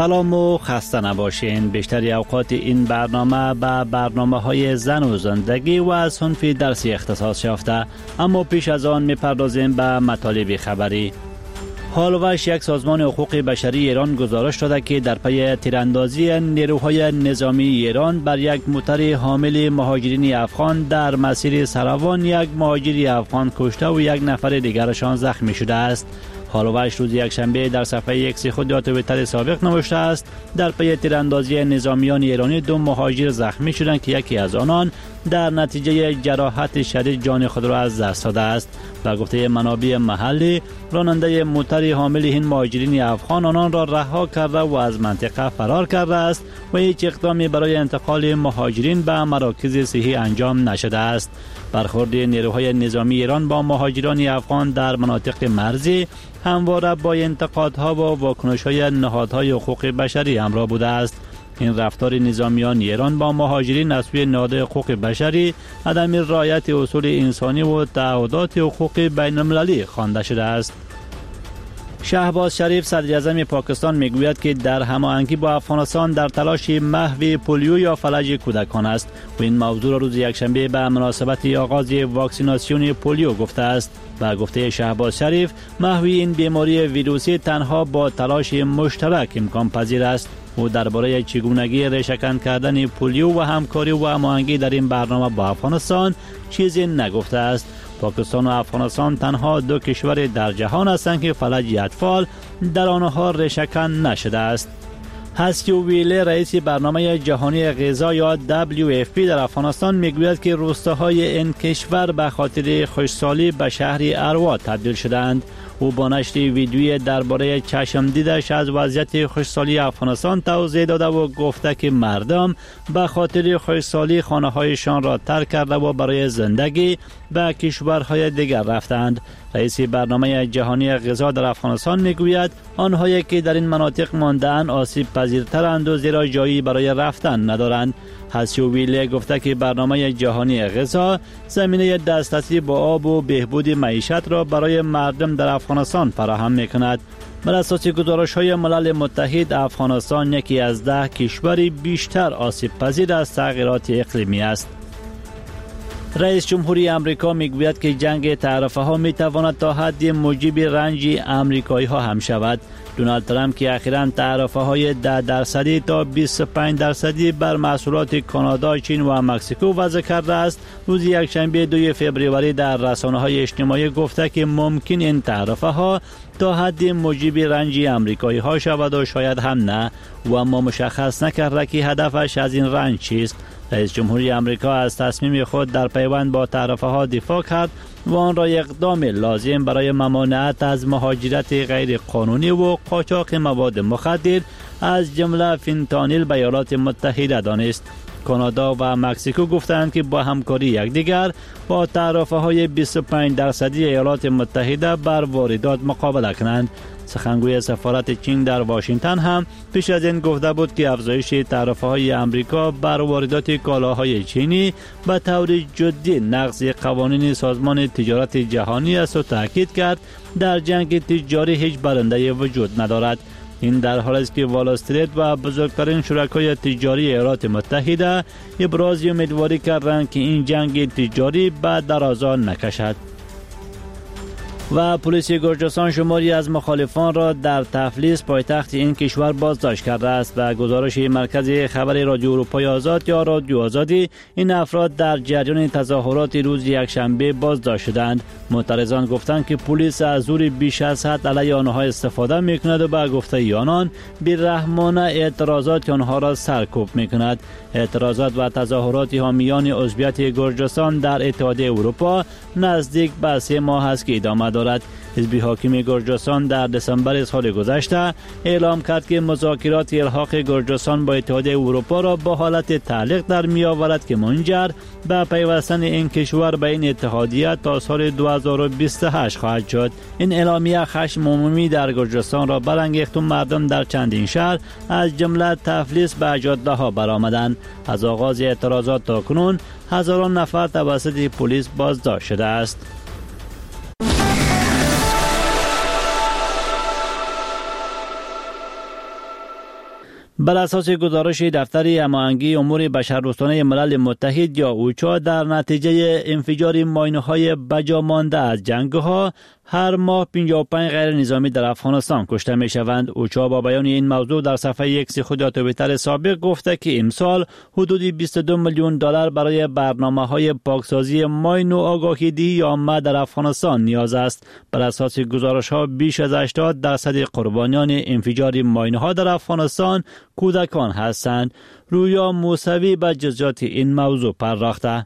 سلام و خسته نباشین. بیشتر اوقات این برنامه به برنامه‌های زن و زندگی و از صنف درسی اختصاص یافته، اما پیش از آن می‌پردازیم به مطالب خبری. حالوش یک سازمان حقوق بشری ایران گزارش داده که در پی تیراندازی نیروهای نظامی ایران بر یک موتر حامل مهاجرین افغان در مسیر سروان یک مهاجر افغان کشته و یک نفر دیگرشان زخمی شده است. حالوش روز یکشنبه در صفحه ایکس خود در توییتر سابق نوشته است در پی تیراندازی نظامیان ایرانی 2 مهاجر زخمی شدند که یکی از آنان در نتیجه جراحت شدید جان خود را از دست داده است. و گفته منابع محلی، راننده موتر حامل این مهاجرین افغان آنان را رها کرده و از منطقه فرار کرده است و هیچ اقدامی برای انتقال مهاجرین به مراکز صحی انجام نشده است. برخورد نیروهای نظامی ایران با مهاجران افغان در مناطق مرزی همواره با انتقادها و واکنش‌های نهادهای حقوق بشری همراه بوده است. این رفتار نظامیان ایران با مهاجرین از سوی نهادهای حقوق بشری عدم رعایت اصول انسانی و تعهدات حقوق بین‌المللی خوانده شده است. شهباز شریف صدر اعظم پاکستان میگوید که در هماهنگی با افغانستان در تلاش محو پولیو یا فلج کودکان است و این موضوع را روز یکشنبه به مناسبت آغاز واکسیناسیون پولیو گفته است. و گفته شهباز شریف، محو این بیماری ویروسی تنها با تلاش مشترک امکان پذیر است. او درباره چگونگی ریشه‌کن کردن پولیو و همکاری و هماهنگی در این برنامه با افغانستان چیزی نگفته است. پاکستان و افغانستان تنها 2 کشور در جهان هستند که فلج اطفال در آنها ریشه‌کن نشده است. هسکیو ویله رئیس برنامه جهانی غذا یا WFP در افغانستان میگوید که روستاهای این کشور به خاطر خشکسالی به شهر اروا تبدیل شدند. او با نشر ویدیویی درباره چشم دیدش از وضعیت خشکسالی افغانستان توضیح داده و گفته که مردم به خاطر خشکسالی خانه‌هایشان را ترک کرده و برای زندگی به کشورهای دیگر رفتند. رئیس برنامه جهانی غذا در افغانستان میگوید آنهایی که در این مناطق مانده‌اند آسیب پذیرترند و زیرا جایی برای رفتن ندارند. هسیوویله گفته که برنامه جهانی غذا زمینه دسترسی با آب و بهبود معیشت را برای مردم در افغانستان فراهم می‌کند. بر اساس گزارش‌های ملل متحد، افغانستان یکی از 10 کشور بیشتر آسیب پذیر از تغییرات اقلیمی است. رئیس جمهوری آمریکا میگوید که جنگ تعرفه‌ها میتواند تا حدی موجب رنج آمریکایی‌ها هم شود. دونالد ترامپ که اخیراً تعرفه‌های 10% تا 25% بر محصولات کانادا، چین و مکزیکو وضع کرده است، روز یکشنبه 2 فوریه در رسانه‌های اجتماعی گفته که ممکن این تعرفه‌ها تا حدی موجب رنج آمریکایی‌ها شود و شاید هم نه، و اما مشخص نکرده که هدفش از این رنج چیست. رئیس جمهوری آمریکا از تصمیم خود در پیوند با تعرفه‌ها دفاع کرد و آن را اقدام لازم برای ممانعت از مهاجرت غیر قانونی و قاچاق مواد مخدر از جمله فنتانیل به ایالات متحده دانست. کانادا و مکزیکو گفتند که با همکاری یکدیگر با تعرفه‌های 25% ایالات متحده بر واردات مقابله کنند. سخنگوی سفارت چین در واشنگتن هم پیش از این گفته بود که افزایش تعرفه‌های آمریکا بر واردات کالاهای چینی به طور جدی نقض قوانین سازمان تجارت جهانی است و تاکید کرد در جنگ تجاری هیچ برنده وجود ندارد. این در حالی است که وال استریت و بزرگترین شرکای تجاری ایالات متحده ابراز امیدواری کردند که این جنگ تجاری به درازا نکشد. و پلیس گرجستان شماری از مخالفان را در تفلیس پایتخت این کشور بازداشت کرده است. و گزارش مرکز خبر رادیو اروپای آزاد یا رادیو آزادی، این افراد در جریان تظاهرات روز یکشنبه بازداشت شدند. معترضان گفتند که پلیس از زور بیش از حد علیه آنها استفاده می‌کند و به گفته آنان بی‌رحمانه اعتراضات آنها را سرکوب می‌کند. اعتراضات و تظاهرات حامیان عضویت گرجستان در اتحادیه اروپا نزدیک به 3 ماه است که ادامه دارد. حزب حاکم گرجستان در دسامبر سال گذشته اعلام کرد که مذاکرات الحاق گرجستان با اتحادیه اروپا را با حالت تعلیق در می آورد که منجر به پیوستن این کشور به این اتحادیه تا سال 2028 خواهد شد. این اعلامیه خشم عمومی در گرجستان را برانگیخت و مردم در چندین شهر از جمله تفلیس به جاده‌ها برآمدند. از آغاز اعتراضات تا کنون هزاران نفر توسط پلیس بازداشت شده است. بر اساس گزارش دفتر هماهنگی امور بشردوستانه ملل متحد یا اوچا، در نتیجه انفجار ماین‌های بجا مانده از جنگ‌ها هر ماه 55 غیر نظامی در افغانستان کشته می شوند. اوچا با بیان این موضوع در صفحه اکس خود در توییتر سابق گفته که امسال حدود 22 میلیون دلار برای برنامه‌های پاکسازی ماین و آگاهی دهی عامه در افغانستان نیاز است. بر اساس گزارش‌ها بیش از 80% قربانیان انفجار ماین‌ها در افغانستان کودکان هستند. رویا موسوی به جزئیات این موضوع پرداخته.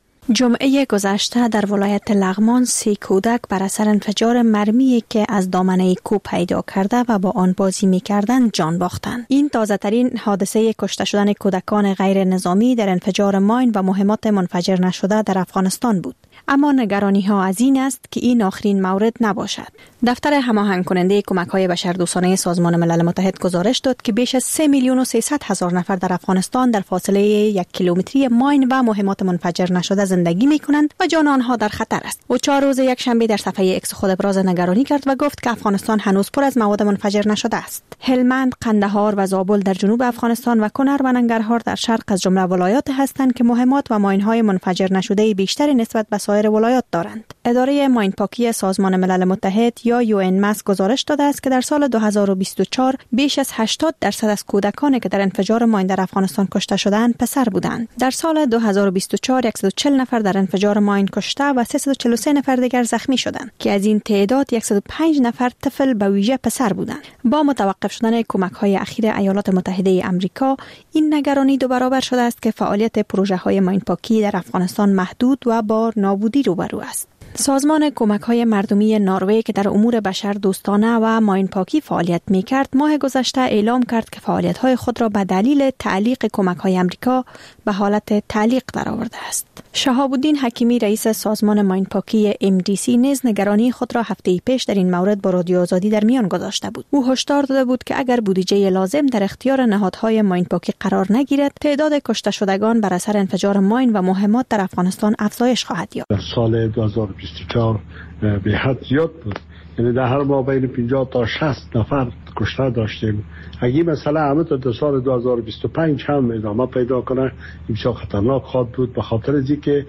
جمعه گذشته در ولایت لغمان 3 کودک بر اثر انفجار مرمی که از دامنه کوه پیدا کرده و با آن بازی می‌کردند جان باختند. این تازه‌ترین حادثه کشته شدن کودکان غیر نظامی در انفجار ماین و مهمات منفجر نشده در افغانستان بود. اما نگرانی‌ها از این است که این آخرین مورد نباشد. دفتر هماهنگ کننده کمک‌های بشردوستانه سازمان ملل متحد گزارش داد که بیش از 3,300,000 نفر در افغانستان در فاصله 1 کیلومتری ماین و مهمات منفجر نشده زندگی می‌کنند و جان آنها در خطر است. او 4 روز یک شنبه در صفحه اکس خود ابراز نگرانی کرد و گفت که افغانستان هنوز پر از مواد منفجر نشده است. هلمند، قندهار و زابل در جنوب افغانستان و کنر و ننگرهار در شرق از جمله ولایات هستند که مهمات و ماین‌های منفجر نشده بیشتری نسبت به سایر ولایات دارند. اداره ماین پاکی سازمان ملل متحد یا UNMAS گزارش داده است که در سال 2024 بیش از 80% از کودکانی که در انفجار ماین در افغانستان کشته شدند پسر بودند. در سال 2024 140 نفر در انفجار ماین کشته و 343 نفر دیگر زخمی شدند که از این تعداد 105 نفر طفل به ویژه پسر بودند. با متوقف شدن کمک‌های اخیر ایالات متحده آمریکا، این نگرانی دو برابر شده است که فعالیت پروژه‌های ماین پاکی در افغانستان محدود و با نابودی روبرو است. سازمان کمک‌های مردمی نروژ که در امور بشر دوستانه و ماین پاکی فعالیت می‌کرد، ماه گذشته اعلام کرد که فعالیت‌های خود را به دلیل تعلیق کمک‌های آمریکا به حالت تعلیق درآورده است. شهاب الدین حکیمی رئیس سازمان ماین پاکی MDC نیز نگرانی خود را هفته پیش در این مورد با رادیو آزادی در میان گذاشته بود. او هشدار داده بود که اگر بودجه لازم در اختیار نهادهای ماین پاکی قرار نگیرد، تعداد کشته شدگان بر اثر انفجار ماین و مهمات در افغانستان افزایش خواهد یافت. در سال 2024 به حد زیاد بود. یعنی در هر ماه بین 50 تا 60 نفر کشته داشتیم. اگه مثلا همه تا سال 2025 هم ادامه پیدا کنه، این بسیار خطرناک خواهد بود، به خاطر از اینکه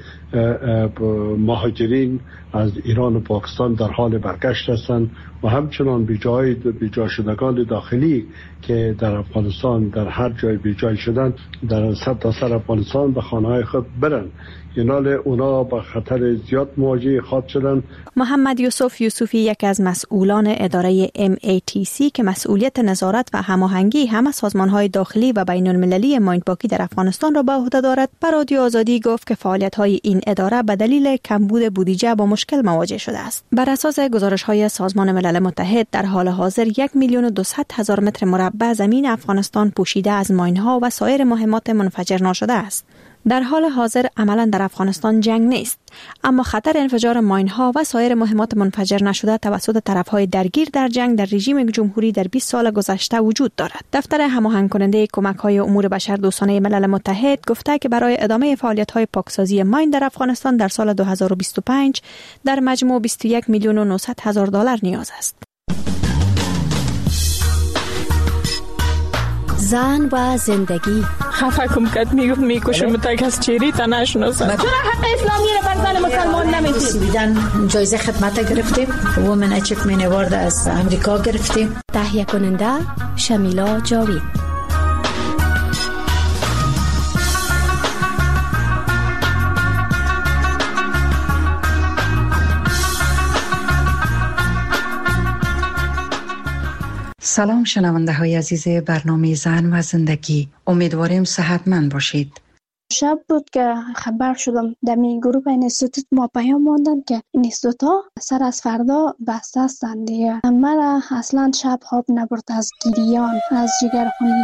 مهاجرین از ایران و پاکستان در حال برگشت هستند و همچنان بیجا شدگان داخلی که در افغانستان در هر جای بیجا شدن در سر افغانستان به خانه‌های خود برن. اینال اونا با خطر زیاد مواجه خواهد شدن. محمد یوسف یوسفی یکی از مسئولان اداره MATC که مسئولیت نظارت و هماهنگی همه سازمان‌های داخلی و بین‌المللی ماین پاکی در افغانستان را به عهده دارد، به رادیو آزادی گفت که فعالیت‌های این اداره به دلیل کمبود بودجه با مشکل مواجه شده است. بر اساس گزارش‌های سازمان ملل متحد در حال حاضر 1,200,000 متر مربع زمین افغانستان پوشیده از ماین‌ها و سایر مهمات منفجر نشده است. در حال حاضر عملاً در افغانستان جنگ نیست، اما خطر انفجار ماین‌ها و سایر مهمات منفجر نشده توسط طرف‌های درگیر در جنگ در رژیم جمهوری در 20 سال گذشته وجود دارد. دفتر هماهنگ کننده کمک‌های امور بشردوستانه ملل متحد گفته که برای ادامه فعالیت‌های پاکسازی ماین در افغانستان در سال 2025 در مجموع 21,900,000 دلار نیاز است. زن و زندگی. خفه کم کد میکشم تا کس چیری تا نشناسم. چرا حق اسلامی رو بر زن مسلمان نمیدید؟ بیدن جایزه خدمت گرفتیم. وومن اچیومنت اوارد از امریکا گرفتیم. تهیه کننده شمیلا جاوید. سلام شنونده های عزیز برنامه زن و زندگی، امیدواریم صحتمند باشید. شب بود که خبر شدم در می گروه اینستیتوت ما پیام ماندن که اینستیتوت ها سر از فردا بسته هستند دیگه. من اصلا شب خواب نبرد از گریان، از جگرخونی.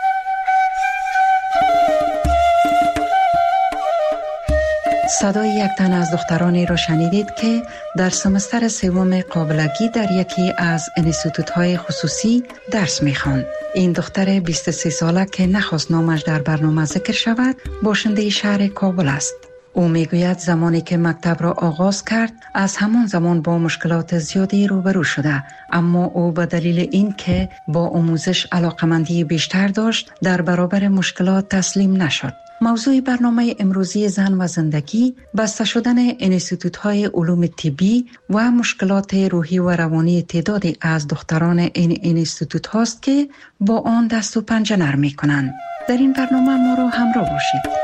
صدای یک تن از دخترانی را شنیدید که در سمستر سوم قابلگی در یکی از انستیتوت‌های خصوصی درس می‌خواند. این دختر 23 ساله که نخواست نامش در برنامه ذکر شود، باشنده شهر کابل است. او میگوید زمانی که مکتب را آغاز کرد از همان زمان با مشکلات زیادی روبرو شده، اما او به دلیل این که با آموزش علاقمندی بیشتر داشت در برابر مشکلات تسلیم نشد. موضوع برنامه امروزی زن و زندگی بسته شدن انستیتوت‌های علوم طبی و مشکلات روحی و روانی تعدادی از دختران این انستیتوت هاست که با آن دست و پنجه نرم می‌کنند. در این برنامه ما را همراه باشید.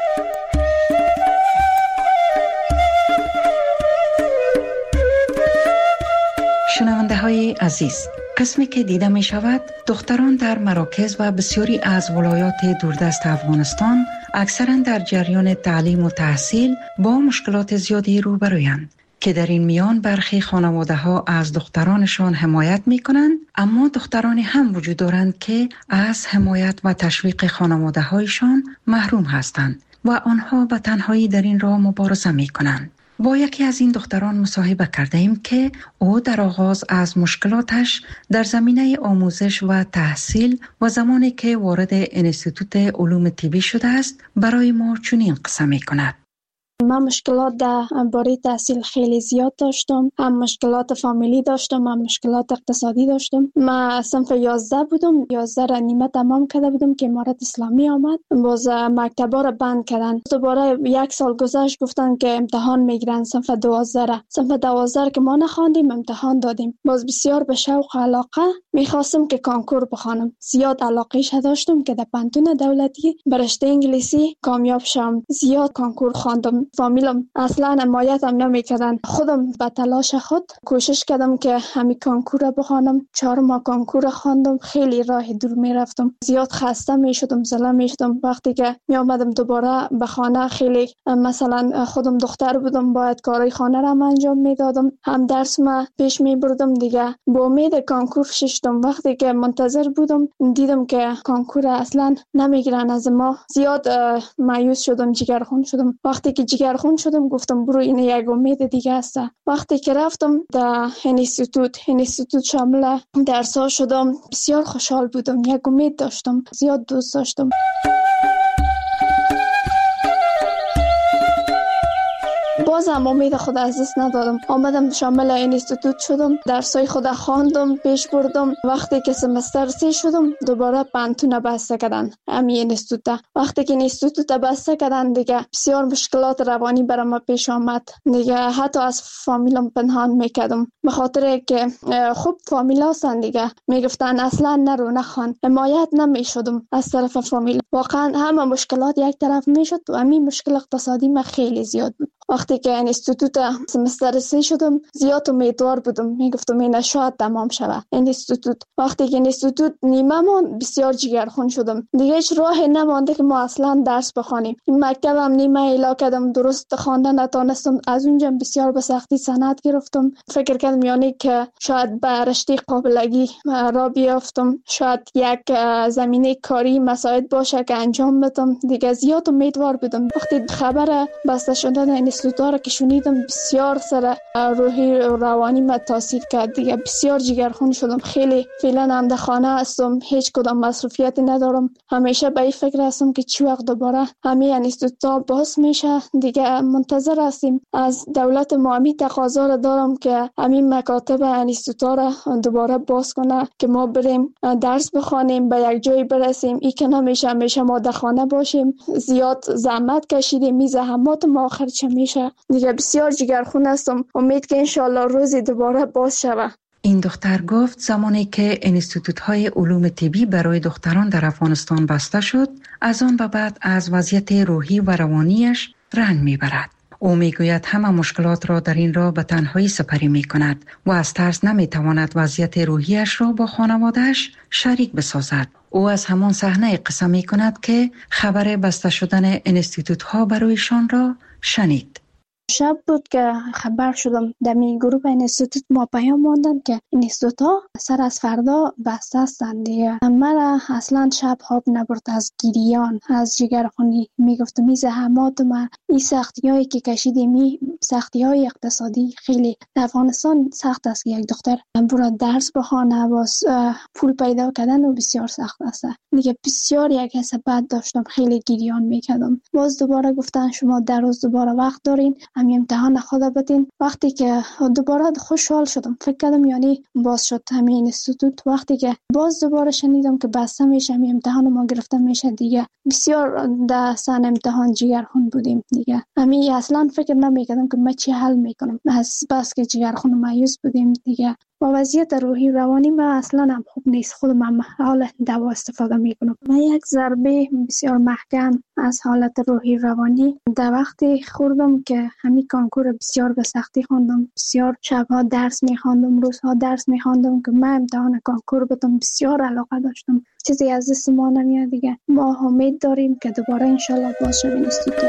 شنونده های عزیز، قسمی که دیده می شود دختران در مراکز و بسیاری از ولایات دوردست افغانستان اکثرا در جریان تعلیم و تحصیل با مشکلات زیادی روبرویند که در این میان برخی خانواده ها از دخترانشان حمایت می کنند، اما دخترانی هم وجود دارند که از حمایت و تشویق خانواده هایشان محروم هستند و آنها به تنهایی در این راه مبارزه می کنند. با یکی از این دختران مصاحبه کرده ایم که او در آغاز از مشکلاتش در زمینه آموزش و تحصیل و زمانی که وارد انستیتوت علوم طبی شده است برای ما چنین قصه می کند. من مشکلات در باره تحصیل خیلی زیاد داشتم. هم مشکلات فامیلی داشتم، هم مشکلات اقتصادی داشتم. من صنف 11 بودم، 11 را نیمه تمام کرده بودم که امارت اسلامی آمد. باز مکتبا را بند کردن. دوباره 1 سال گذشت، گفتن که امتحان میگیرن صنف 12 را. صنف 12 که ما نخواندیم، امتحان دادیم. باز بسیار به شوق و علاقه میخواستم که کنکور بخوانم. زیاد علاقه‌اش داشتم که در پانتون دولتی برشته انگلیسی کامیاب شم. زیاد کنکور خواندم. فامیلم اصلا حمایتم نمیکردن. خودم به تلاش خود کوشش کردم که همین کنکور بخوانم. 4 ماه کنکور خواندم. خیلی راه دور میرفتم. زیاد خسته میشدم، زله میشدم. وقتی که می آمدم دوباره به خانه، خیلی مثلا خودم دختر بودم، باید کارهای خانه را انجام میدادم، هم درس ما پیش میبردم دیگه. با امید کنکور ششتم. وقتی که منتظر بودم دیدم که کنکور اصلا نمیگیرن از ما. زیاد مایوس شدم، جگرخون شدم. وقتی که جگرخون شدم گفتم برو، این یک امید دیگه است. وقتی که رفتم در انستیتوت شامل درس‌ها شدم، بسیار خوشحال بودم. یک امید داشتم، زیاد دوست داشتم. بازم امید خود از دست ندادم. آمدم شامل انستیتوت شدم، درسای خود خواندم، پیش بردم. وقتی که سمستر 3 شدم دوباره پانتون بسته کردن همین انستیتوت. وقتی که انستیتوت بسته کردن دیگه بسیار مشکلات روانی برام ما پیش آمد. دیگه حتی از فامیلم پنهان میکردم، به خاطر که خوب فامیل هستن دیگه، میگفتن اصلا نرو نخوان. حمایت نمیشدم از طرف فامیل. واقعا همه مشکلات یک طرف میشد و همین مشکل اقتصادی ما خیلی زیاد بود. وقتی که انستیتوت سمستر 3 شدم زیاد امیدوار بودم، میگفتم این شاید تمام شود انستیتوت. وقتی که انستیتوت نیمه ماند بسیار جگرخون شدم. دیگه هیچ راهی نمانده که ما اصلا درس بخوانیم. این مکتبم نیمه الا کردم، درست خواندن نتونستم. از اونجا بسیار به سختی سند گرفتم. فکر کردم یعنی که شاید به رشته قابلگی را بیافتم، شاید یک زمینه کاری مساعد باشه که انجام بدم. دیگه زیاد امیدوار بودم. وقتی خبر بسته شدن انستیتوت را که شنیدم بسیار سر روحی و روانی ما تاثیر کرد. دیگه بسیار جگرخون شدم. خیلی فعلا هم در خانه هستم، هیچ کدام مصروفیتی ندارم. همیشه به این فکر هستم که چی وقت دوباره همین انستیتوت باز میشه. دیگه منتظر هستیم از دولت ما. همین تقاضا را دارم که همین مکاتب انستیتوت را دوباره باز کنه که ما بریم درس بخوانیم، به یک جای برسیم. این که نمیشه، همیشه ما در خانه باشیم. زیاد زحمت کشیدیم، می زحمات ما آخر چه میشه. دیگه بسیار جگرخون هستم. امید که انشالله روزی دوباره باز شود. این دختر گفت زمانی که انستیتوت‌های علوم طبی برای دختران در افغانستان بسته شد، از آن به بعد از وضعیت روحی و روانیش رنج میبرد. او میگوید همه مشکلات را در این راه به تنهایی سپری میکند و از ترس نمیتواند وضعیت روحیش را با خانواده‌اش شریک بسازد. او از همان صحنه قصه میکند که خبر بسته شدن انستیتوت‌ها برایشان را شنید. شب بود که خبر شدم در می گروه انستیتوت ما پیام ماندن که انستیتوت ها سر از فردا بسته هستند دیگه. مرا اصلا شب خواب نبرد از گریان، از جگرخونی. میگفتم این زحمات ما، این سختی هایی که کشیدیم سختی های اقتصادی خیلی در افغانستان سخت است که یک دختر برای درس بخوانه، باز پول پیدا کردن و بسیار سخت است دیگه. بسیار یک حس بد داشتم، خیلی گریان میکردم. باز دوباره گفتن شما در روز دوباره وقت دارین، همین امتحان خود بدین. وقتی که دوباره خوشحال شدم، فکر کردم یعنی باز شد همین اینستیتوت. وقتی که باز دوباره شنیدم که بسته میشه، همین امتحان ما گرفته میشه دیگه، بسیار در سن امتحان جگرخون بودیم دیگه. همین اصلا فکر نمیکردم که من چی حل میکنم، بس که جگرخون مایوس بودیم دیگه. با وضعیت روحی روانی من اصلا هم خوب نیست، خودم هم حال دوا استفاده میکنم. من یک ضربه بسیار محکم از حالت روحی روانی در وقتی خوردم که همین کنکور بسیار به سختی خواندم، بسیار شبها درس میخواندم، روزها درس میخواندم که من امتحان کنکور بدم. بسیار علاقه داشتم، چیزی از دست ما نمیاد دیگه. ما امید داریم که دوباره انشالله باز شد اینستیتوت.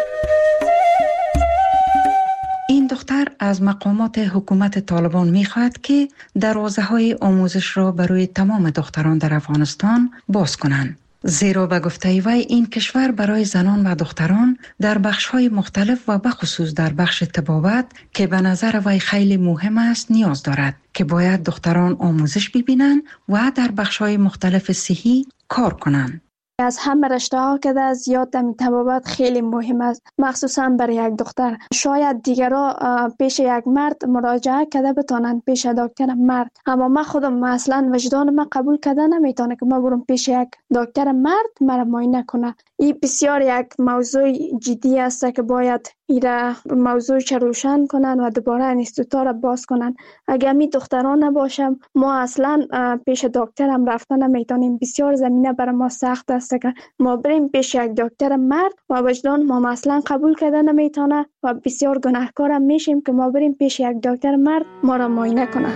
این دختر از مقامات حکومت طالبان می‌خواهد که دروازه‌های آموزش را برای تمام دختران در افغانستان باز کنند. زیرا به گفته وی این کشور برای زنان و دختران در بخش‌های مختلف و بخصوص در بخش طبابت که به نظر وی خیلی مهم است نیاز دارد که باید دختران آموزش ببینند و در بخش‌های مختلف صحی کار کنند. از همه رشته ها که در زیاد طبابت خیلی مهم است، مخصوصا برای یک دختر. شاید دیگرها پیش یک مرد مراجعه کرده بتونن، پیش دکتر مرد، اما من خودم اصلا وجدان من قبول کرده نمیتونه که من برم پیش یک دکتر مرد مرا معاینه کنه. این بسیار یک موضوع جدی است که باید ایره موضوع روشن کنن و دوباره اینستیتوت را باز کنن. اگر می دختران نباشم ما اصلا پیش دکتر هم رفتن نمیتونیم. بسیار زمینه برای ما سخت است که ما بریم پیش یک دکتر مرد و وجدان ما اصلا قبول کرده نمیتونه و بسیار گناهکار هم میشیم که ما بریم پیش یک دکتر مرد ما را معاینه کنه.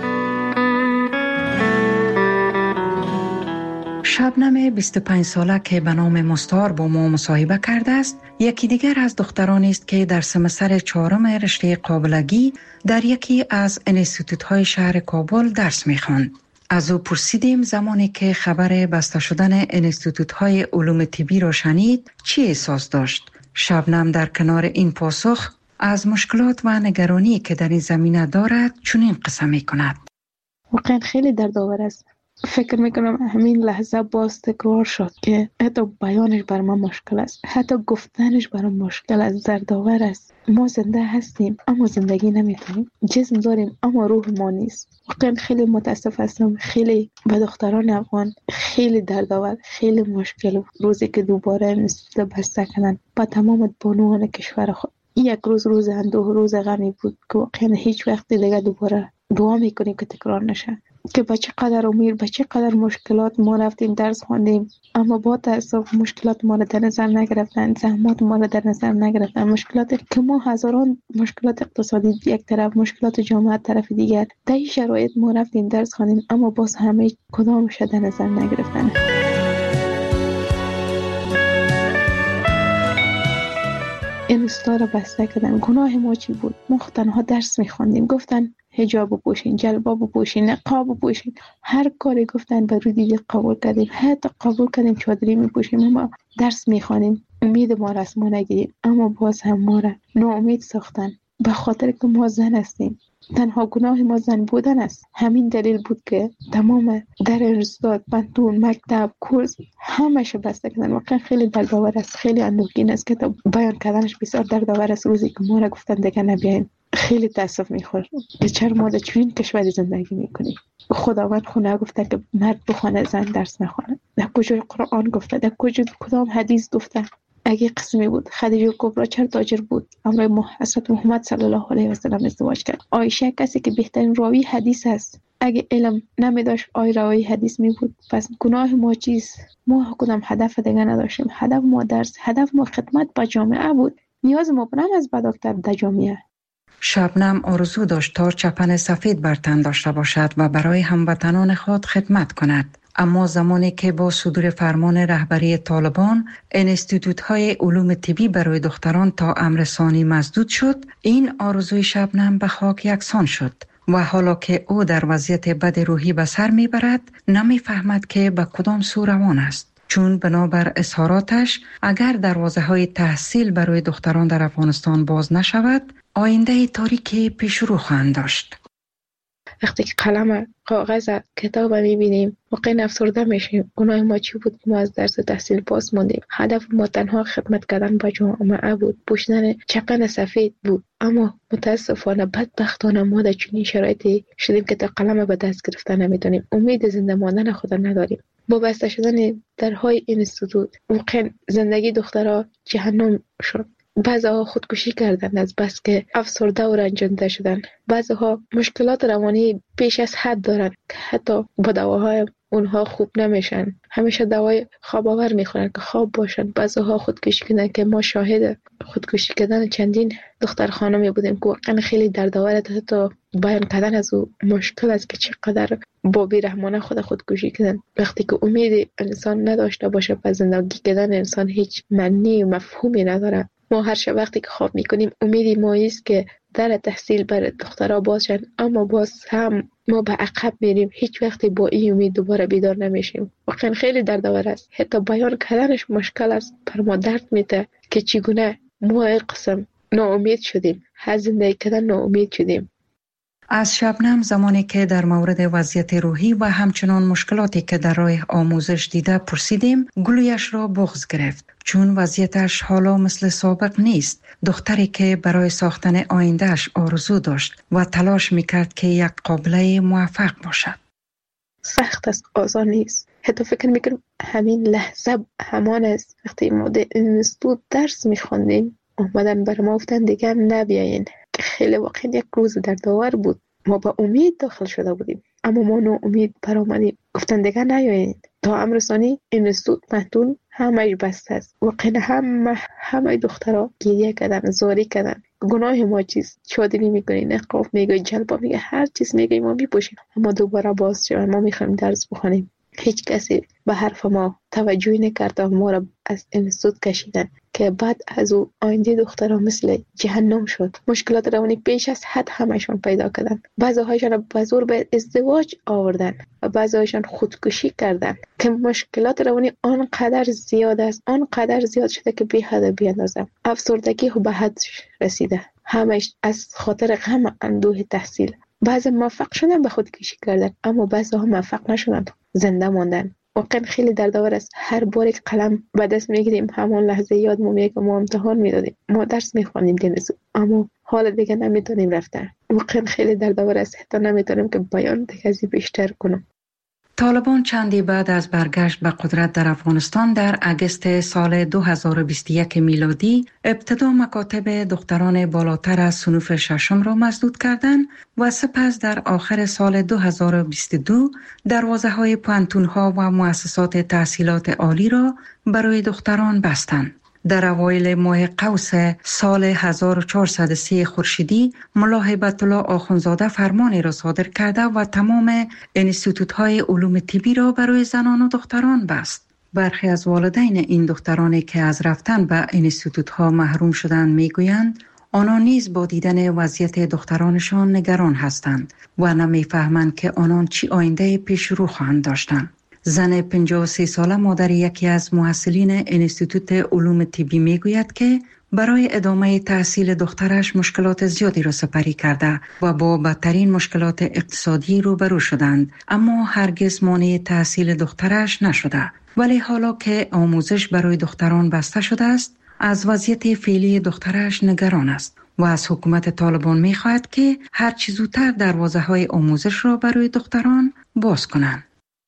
شبنم 25 ساله که به نام مستار با ما مصاحبه کرده است، یکی دیگر از دخترانی است که در سمستر 4 رشته قابلگی در یکی از انستیتوت‌های شهر کابل درس می‌خواند. از او پرسیدیم زمانی که خبر بسته شدن انستیتوت‌های علوم طبی را شنید چی احساس داشت. شبنم در کنار این پاسخ از مشکلات و نگرانی که در این زمینه دارد چنین قصه می‌کند. واقعا خیلی دردآور است. فکر میکنم همین لحظه باز تکرار شد که حتی بیانش بر من مشکل است، حتی گفتنش برام مشکل است، دردآور است. ما زنده هستیم اما زندگی نمیتونیم، جسم داریم اما روح ما نیست. واقعا خیلی متاسف هستم. خیلی به دختران افغان خیلی دردآور، خیلی مشکل روزی که دوباره اینستیتوت بسته کردن با تمام بانوان کشور خود. یک روز اندوه، روز غمی بود که واقعا هیچ وقت دیگه دوباره دعا میکنیم که تکرار نشه. که با چه قدر امید، با چه قدر مشکلات ما رفتیم درس خواندیم، اما با تأسف مشکلات ما را در نظر نگرفتن، زحمات ما را در نظر نگرفتن. مشکلات که ما هزاران مشکلات اقتصادی یک طرف، مشکلات جامعه طرف دیگر، در این شرایط ما رفتیم درس خواندیم اما باز همه کدامش در نظر نگرفتن. این استاد را بسته کردن. گناه ما چی بود؟ ما تنها درس می‌خواندیم. گفتن حجاب بپوشین، جلباب بپوشین، نقاب بپوشین، هر کاری گفتن به رو دیدی قبول کردیم. حتی قبول کردیم چادری میپوشیم اما درس میخوانیم. امید ما را از ما نگیریم اما باز هم ما را ناامید ساختن به خاطر که ما زن هستیم. تنها گناه ما زن بودن است. همین دلیل بود که تمام در انستیتوت، پانتون، مکتب، کورس همش بسته کردن. واقعا خیلی دردآور است، خیلی اندوهگین است که بیان کردنش بسیار دردآور است. روزی که ما را گفتن دیگه نبیاین خیلی تاسف میخورم که چرا ما در چنین کشوری زندگی میکنیم. خداوند خونه گفته که مرد بخونه زن درس نخونه. در کجای قرآن گفته؟ در کدام حدیث گفته؟ اگه قسمی بود خدیجه کبرا چرا تاجر بود اما حضرت محمد صلی الله علیه و سلم ازدواج کرد؟ عایشه کسی که بهترین راوی حدیث است، اگه علم نمیداشت آی راوی حدیث می بود. پس گناه ما چیست؟ ما کدام هدف دیگه نداشتیم. هدف ما درس، هدف ما خدمت به جامعه بود. نیاز ما برام از بداکتر در جامعه. شبنم آرزو داشت تا چپن سفید بر تن داشته باشد و برای هموطنان خود خدمت کند. اما زمانی که با صدور فرمان رهبری طالبان انستیتوت‌های علوم طبی برای دختران تا امر ثانی مسدود شد، این آرزوی شبنم به خاک یکسان شد و حالا که او در وضعیت بد روحی به سر میبرد نمیفهمد که به کدام سو روان است. چون بنابر اظهاراتش اگر دروازه‌های تحصیل برای دختران در افغانستان باز نشود، آینده تاریکی پیش رو خواهند داشت. وقتی که قلم، کاغذ، کتاب میبینیم واقعا افسرده میشیم. گناه ما چی بود که ما از درس تحصیل پاس موندیم؟ هدف ما تنها خدمت کردن به جامعه بود، پوشیدن چپن سفید بود. اما متاسفانه بدبختانه ما در چنین شرایطی شدیم که تا قلم به دست گرفتن نمیتونیم. امید زنده ماندن خود نداریم. با بسته شدن درهای اینستیتوت واقعا زندگی دخترها جهنم شد. بعضی‌ها خودکشی کردن از بس که افسرده و رنجانده شدن. بعضی‌ها مشکلات روانی بیش از حد دارن که حتی با دواهای اونها خوب نمیشن. همیشه دوای خواب آور میخورن که خواب باشن. بعضی‌ها خودکشی کردن که ما شاهد خودکشی کردن چندین دختر خانمی بودیم که واقعا خیلی دردآور. حتی بیان کردن از او مشکل است که چقدر با بی‌رحمانه خودکشی کردن. وقتی که امید انسان نداشته باشه پس زندگی کردن انسان هیچ معنی و مفهومی نداره. ما هر شب وقتی که خواب میکنیم امیدی ما است که در تحصیل برای دخترها باز شد، اما باز هم ما به عقب میریم. هیچ وقتی با این امید دوباره بیدار نمیشیم. واقعا خیلی دردآور است. حتی بیان کردنش مشکل است. پر ما درد میده که چگونه ما این قسم ناامید شدیم، از زندگی کردن ناامید شدیم. از شبنم زمانی که در مورد وضعیت روحی و همچنان مشکلاتی که در راه آموزش دیده پرسیدیم، گلویش را بغض گرفت، چون وضعیتش حالا مثل سابق نیست. دختری که برای ساختن آیندهش آرزو داشت و تلاش میکرد که یک قابله موفق باشد. سخت است، آسان نیست. حتی فکر میکنم همین لحظه همان است وقتی ما در اینستیتوت درس میخوندیم اومدن بر ما گفتن دیگر نبیاین، که خیلی واقعا یک روز دردآور بود. ما با امید داخل شده بودیم اما ما ناامید برآمدیم. گفتن دیگر نیاین. تا امرسانی اینستیتوت محدود همه بسته است. واقعا همه دخترها گریه کردن، زاری کردن. گناه ما چیست؟ چادری میکنی، نقاب میگی، جلبا میگی، هر چیز میگی ما میپوشیم. اما دوباره باز شد. ما میخوایم درس بخونیم. هیچ کسی به حرف ما توجهی نکرد و ما را از اینستیتوت کشیدن که بعد از او آینده دخترها مثل جهنم شد. مشکلات روانی بیش از حد همشون پیدا کردن. بعضی‌هایشان به زور به ازدواج آوردن و بعضی‌هایشان خودکشی کردن که مشکلات روانی آنقدر زیاد است، آنقدر زیاد شده که بی حد بی اندازه. افسردگی به حد رسیده، همش از خاطر غم اندوه تحصیل. بعضی موفق شدن به خودکشی کردن اما بعضی‌ها موفق نشدن، زنده ماندن. واقعا خیلی دردآور است. هر بار یک قلم به دست میگیریم همان لحظه یاد میاد که ما امتحان میدادیم، ما درس میخوانیم دنیزو، اما حال دیگه نمیتونیم رفتن. واقعا خیلی دردآور است. حتی نمیتونم که بیان دیگه ازی بیشتر کنم. طالبان چندی بعد از برگشت به قدرت در افغانستان در اگست سال 2021 میلادی ابتدا مکاتب دختران بالاتر از صنف ششم را مسدود کردند و سپس در آخر سال 2022 دروازه‌های پوهنتون‌ها و مؤسسات تحصیلات عالی را برای دختران بستند. در اوایل ماه قوس سال 1403 خورشیدی ملا هیبت الله آخوندزاده فرمانی را صادر کرده و تمام انستیتوت‌های علوم طبی را برای زنان و دختران بست. برخی از والدین این دخترانی که از رفتن به انستیتوت‌ها محروم شدند میگویند آنان نیز با دیدن وضعیت دخترانشان نگران هستند و نمی‌فهمند که آنان چی آینده پیش رو خواهند داشتند. زن 53 ساله مادر یکی از محصلین انستیتوت علوم طبی میگوید که برای ادامه تحصیل دخترش مشکلات زیادی را سپری کرده و با بدترین مشکلات اقتصادی روبرو شدند، اما هرگز مانع تحصیل دخترش نشده. ولی حالا که آموزش برای دختران بسته شده است، از وضعیت فعلی دخترش نگران است و از حکومت طالبان می‌خواهد که هر چه زودتر دروازه‌های آموزش را برای دختران باز کنند.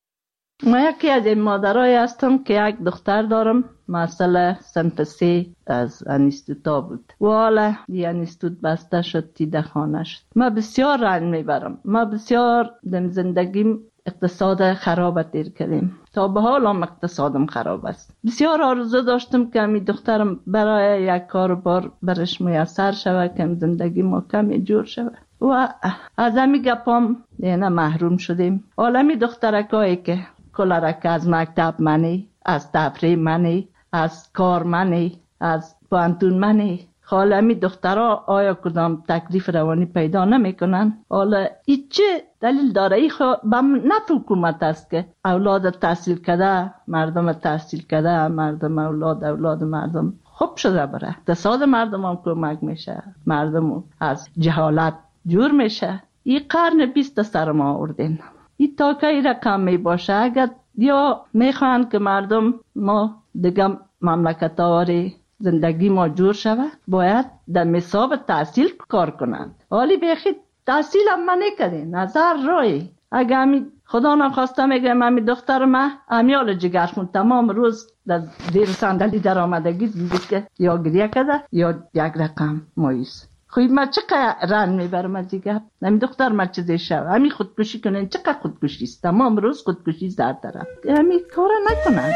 ما یکی از این مادرای هستم که یک دختر دارم، مسئله صنف 3 از انستیتوت بود و حالا این انستیتوت بسته شد، تیده خانه شد. ما بسیار رنج میبرم. ما بسیار در زندگیم اقتصاد خراب دیر کردیم. تا به حال هم اقتصادم خراب است. بسیار آرزو داشتم که می دخترم برای یک کاربار برش میسر شود که زندگی ما کمی جور شود و از همی گپام دیگه محروم شدیم. حالا می دخترکایی که کلارک از مکتب منی، از تفریح منی، از کار منی، از پوهنتون منی، خالمی دخترها آیا کدام تکلیف روانی پیدا نمیکنن؟ حالا این چه دلیل داره؟ این نفع حکومت است که اولاد تحصیل کرده، مردم تحصیل کرده، مردم اولاد مردم خوب شده بره، اقتصاد مردم هم کمک میشه، مردم از جهالت جور میشه. این قرن 20 سر ما آوردین. این تا که رقم می باشه، اگر یا میخوان که مردم ما دیگه مملکت آوری زندگی ما جور شوه، باید در مساب تحصیل کار کنند. حالی بخید تحصیل هم من نکردین، نظر روی اگه همی خدا نخواسته میگه همی دختر من امیال جگرخون تمام روز در زیر صندلی در آمدگی زندگی یا گریه کرده یا یک رقم مایوس. خوی ما چقدر رن میبرم از دیگه همی دختر ما چیزی شو همی خودکشی کنن، چقدر خودکشی است، تمام روز خودکشی در طرف، همی کار نکنن.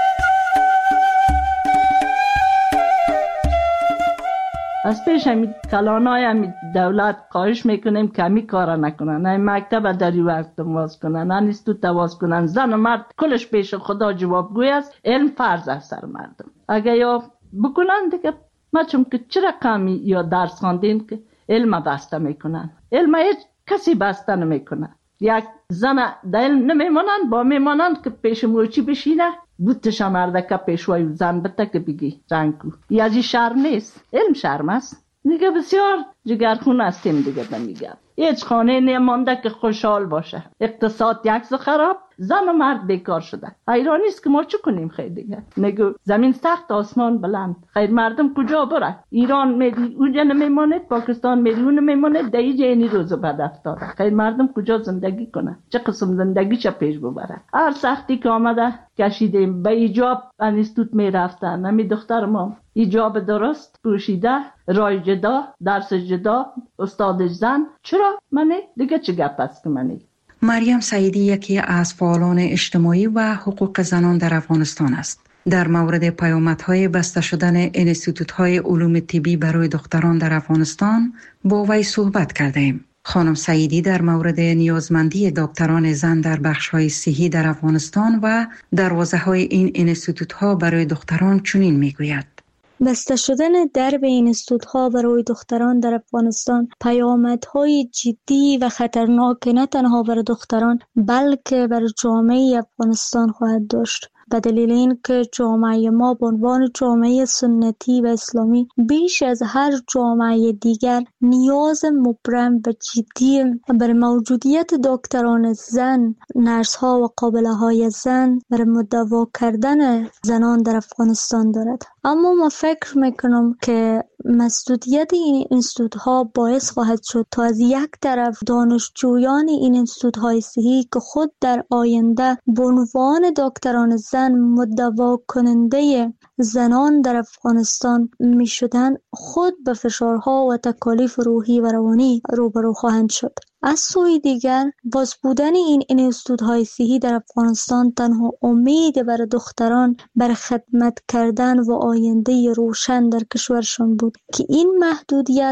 از پیش همی کلانای همی دولت خواهش میکنیم که همی کار نکنن، همی مکتب داری وقت واز کنن، انستیتوت واز کنن. زن و مرد کلش پیش خدا جوابگوی است، علم فرض است سر مردم. اگه یا بکنن دیگه ما چون که چه رقمی یا درس خواندین که علم بسته میکنن، علم هیچ کسی بسته نمیکنه. یک زن در علم نمیمانند، با میمانند که پیش موچی بشینه بودتش مردکه پیشوای زن بته که بگی رنگو. یه ازی شرم نیست، علم شرم است. دیگه بسیار جگرخون هستیم دیگه بمیگم. هیچ خانه نمانده که خوشحال باشه. اقتصاد یکس خراب، زن و مرد بیکار شده. حیرانی است که ما چه کنیم خیر دیگه. نگو زمین سخت آسمان بلند. خیر مردم کجا بره؟ ایران میری اونجا نمیماند، پاکستان میری اون نمیماند، در اینجا اینی روزو بعد افتاده. خیر مردم کجا زندگی کنه؟ چه قسم زندگی چه پیش ببره؟ هر سختی که آمده کشیدیم. به ایجاب انستیتوت میرفتن، نمی دختر ما ایجاب درست پوشیده، رای جدا، درس جدا، استادش زن. چرا منی؟ دیگه چه گپ است که منی؟ مریم سعیدی یکی از فعالان اجتماعی و حقوق زنان در افغانستان است. در مورد پیامدهای بسته شدن انستیتوت‌های علوم طبی برای دختران در افغانستان با وی صحبت کردیم. خانم سعیدی در مورد نیازمندی دکتران زن در بخش‌های صحی در افغانستان و دروازه‌های این انستیتوت‌ها برای دختران چنین می‌گوید: بسته شدن درب انستیتوت‌ها برای دختران در افغانستان پیامدهای جدی و خطرناک نه تنها برای دختران بلکه برای جامعه افغانستان خواهد داشت. به دلیل اینکه جامعه ما به عنوان جامعه سنتی و اسلامی بیش از هر جامعه دیگر نیاز مبرم و جدی بر موجودیت دکتران زن، نرس‌ها و قابله‌های زن برای مداوا کردن زنان در افغانستان دارد. اما ما فکر میکنم که مسدودیت این انستیتوت‌ها باعث خواهد شد تا از یک طرف دانشجویان این انستیتوت‌های صحی که خود در آینده به عنوان دکتران زن مداوا کننده زنان در افغانستان می شدن خود به فشارها و تکالیف روحی و روانی روبرو خواهند شد. از سوی دیگر باز بودن این انستیتوت‌های صحی در افغانستان تنها امید برای دختران بر خدمت کردن و آینده روشن در کشورشان بود که این محدودیت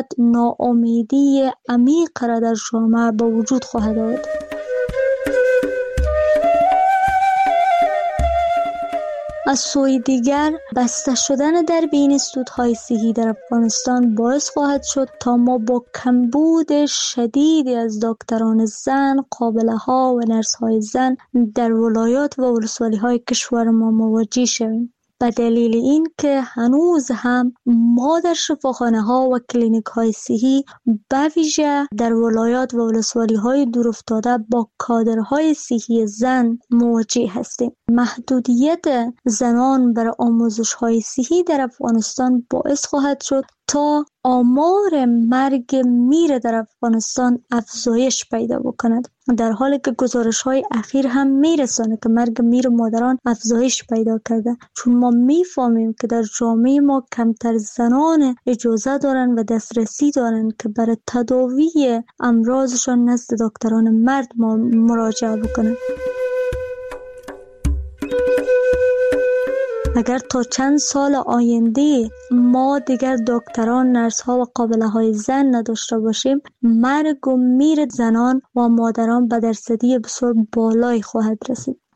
ناامیدی عمیق را در جامعه به وجود خواهد آورد. از سوی دیگر بسته شدن در بین انستیتوت‌های صحی در افغانستان باعث خواهد شد تا ما با کمبود شدیدی از دکتران زن، قابله‌ها و نرس‌های زن در ولایات و ولسوالی‌های کشور ما مواجه شویم. به دلیل این که هنوز هم ما در شفاخانه‌ها و کلینیک‌های صحی به ویژه در ولایات و ولسوالی‌های دورافتاده با کادرهای صحی زن مواجه هستیم. محدودیت زنان برای آموزش‌های صحی در افغانستان باعث خواهد شد تا آمار مرگ میر در افغانستان افزایش پیدا بکند، در حالی که گزارش‌های اخیر هم میرسانه که مرگ میر مادران افزایش پیدا کرده، چون ما میفهمیم که در جامعه ما کمتر زنان اجازه دارن و دسترسی دارن که برای تداوی امراضشان نزد دکتران مرد مراجعه بکنن. اگر تا چند سال آینده ما دیگر دکتران، نرس‌ها و قابله‌های زن نداشته باشیم، مرگ و میر زنان و مادران به درصدی بسیار بالایی خواهد رسید.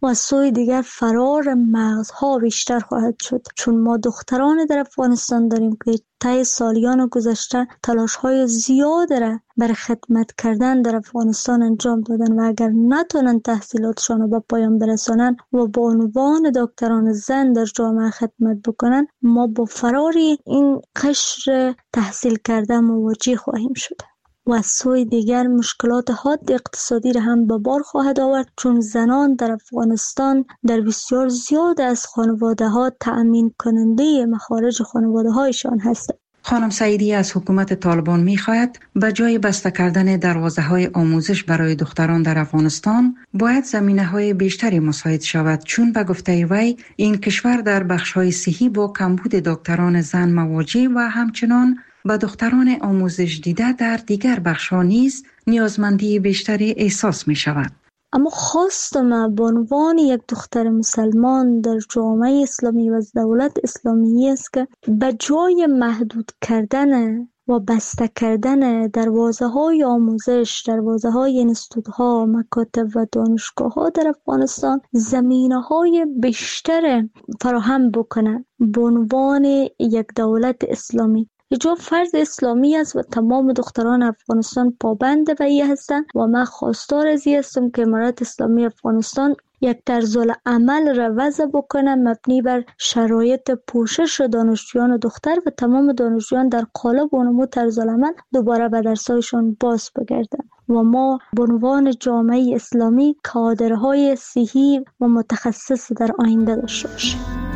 و از سوی دیگر فرار مغزها بیشتر خواهد شد، چون ما دختران در افغانستان داریم که طی سالیان گذشته تلاش‌های زیاد را برای خدمت کردن در افغانستان انجام دادن و اگر نتونن تحصیلاتشان را به پایان برسانن و با عنوان دکتران زن در جامعه خدمت بکنن، ما با فرار این قشر تحصیل کرده مواجه خواهیم شد و از سوی دیگر مشکلات حاد اقتصادی را هم به بار خواهد آورد، چون زنان در افغانستان در بسیار زیاد از خانواده ها تأمین کننده مخارج خانواده هایشان هستند. خانم سعیدی از حکومت طالبان می‌خواهد به جای بسته کردن دروازه‌های آموزش برای دختران در افغانستان باید زمینه‌های بیشتری مساعد شود، چون به گفته وی این کشور در بخش‌های صحی با کمبود دکتران زن مواجه و همچنان به دختران آموزش دیده در دیگر بخش‌ها نیز نیازمندی بیشتری احساس می‌شود. اما خواست من به عنوان یک دختر مسلمان در جامعه اسلامی و دولت اسلامی است که به جای محدود کردن و بسته کردن دروازه‌های آموزش، دروازه‌های انستیتوت‌ها، مکاتب و دانشگاه‌ها در افغانستان زمینه‌های بیشتر فراهم بکنه به عنوان یک دولت اسلامی. حجاب فرض اسلامی است و تمام دختران افغانستان پابند به این هستند و من خواستار از این هستم که امارت اسلامی افغانستان یک طرز عمل را وضع بکنه مبنی بر شرایط پوشش دانشجویان دختر و تمام دانشجویان در قالب و نمود طرز عمل دوباره به درسایشان باز بگردند و ما به عنوان جامعه اسلامی کادرهای صحی و متخصص در آینده داشته باشیم.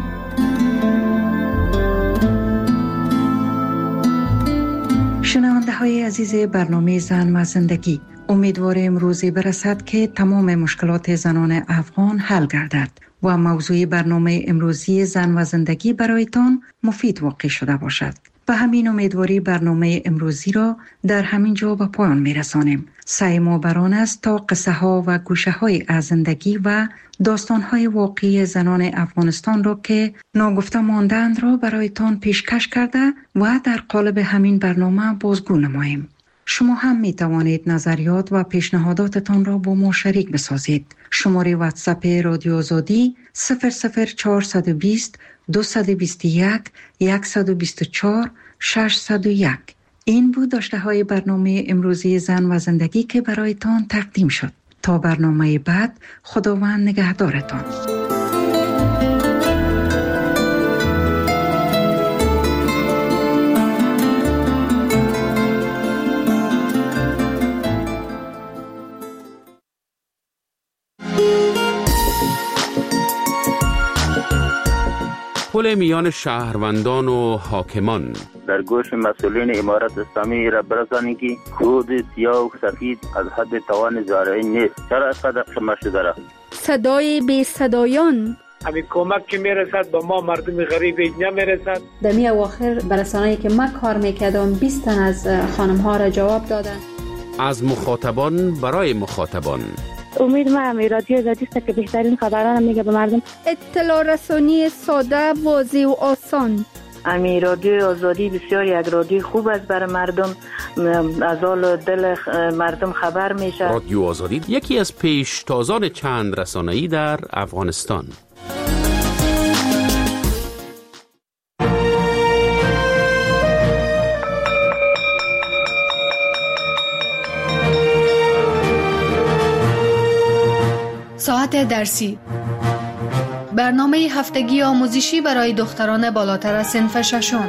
شنونده های عزیز برنامه زن و زندگی، امیدواریم روزی برسد که تمام مشکلات زنان افغان حل گردد و موضوع برنامه امروزی زن و زندگی برایتان مفید واقع شده باشد. به همین امیدواری برنامه امروزی را در همین جا به پایان می رسانیم. سعی ما بر آن است تا قصه ها و گوشه های از زندگی و داستان های واقعی زنان افغانستان را که ناگفته ماندند را برایتان پیشکش کرده و در قالب همین برنامه بازگو نماییم. شما هم می توانید نظریات و پیشنهاداتتان را با ما شریک بسازید. شماره واتساپ رادیو آزادی 00420 221 124 601. این بود داشته های برنامه امروزی زن و زندگی که برایتان تقدیم شد. تا برنامه بعد، خداوند نگهدارتان. پل میان شهروندان و حاکمان. در گوش مسئولین امارت اسلامی را برسانید که خود سیاه و سفید از حد توان زارعی نیست. چرا اینقدر خمه شده را؟ صدای بی صدایان. همین کمک که میرسد با ما مردم غریب نمیرسد. در می اواخر برسانه‌ای که من کار میکردم 20 تن از خانم ها را جواب دادن. از مخاطبان برای مخاطبان. امید من رادیو آزادی است که بهترین خبران میگه به مردم. اطلاع رسانی ساده، واضح و آسان. امی رادیو آزادی بسیار یک رادیو خوب است برای مردم، از حال دل مردم خبر میشه. رادیو آزادی یکی از پیشتازان چند رسانه‌ای در افغانستان. ساعت درسی، برنامه هفتگی آموزشی برای دختران بالاتر از صنف ششم.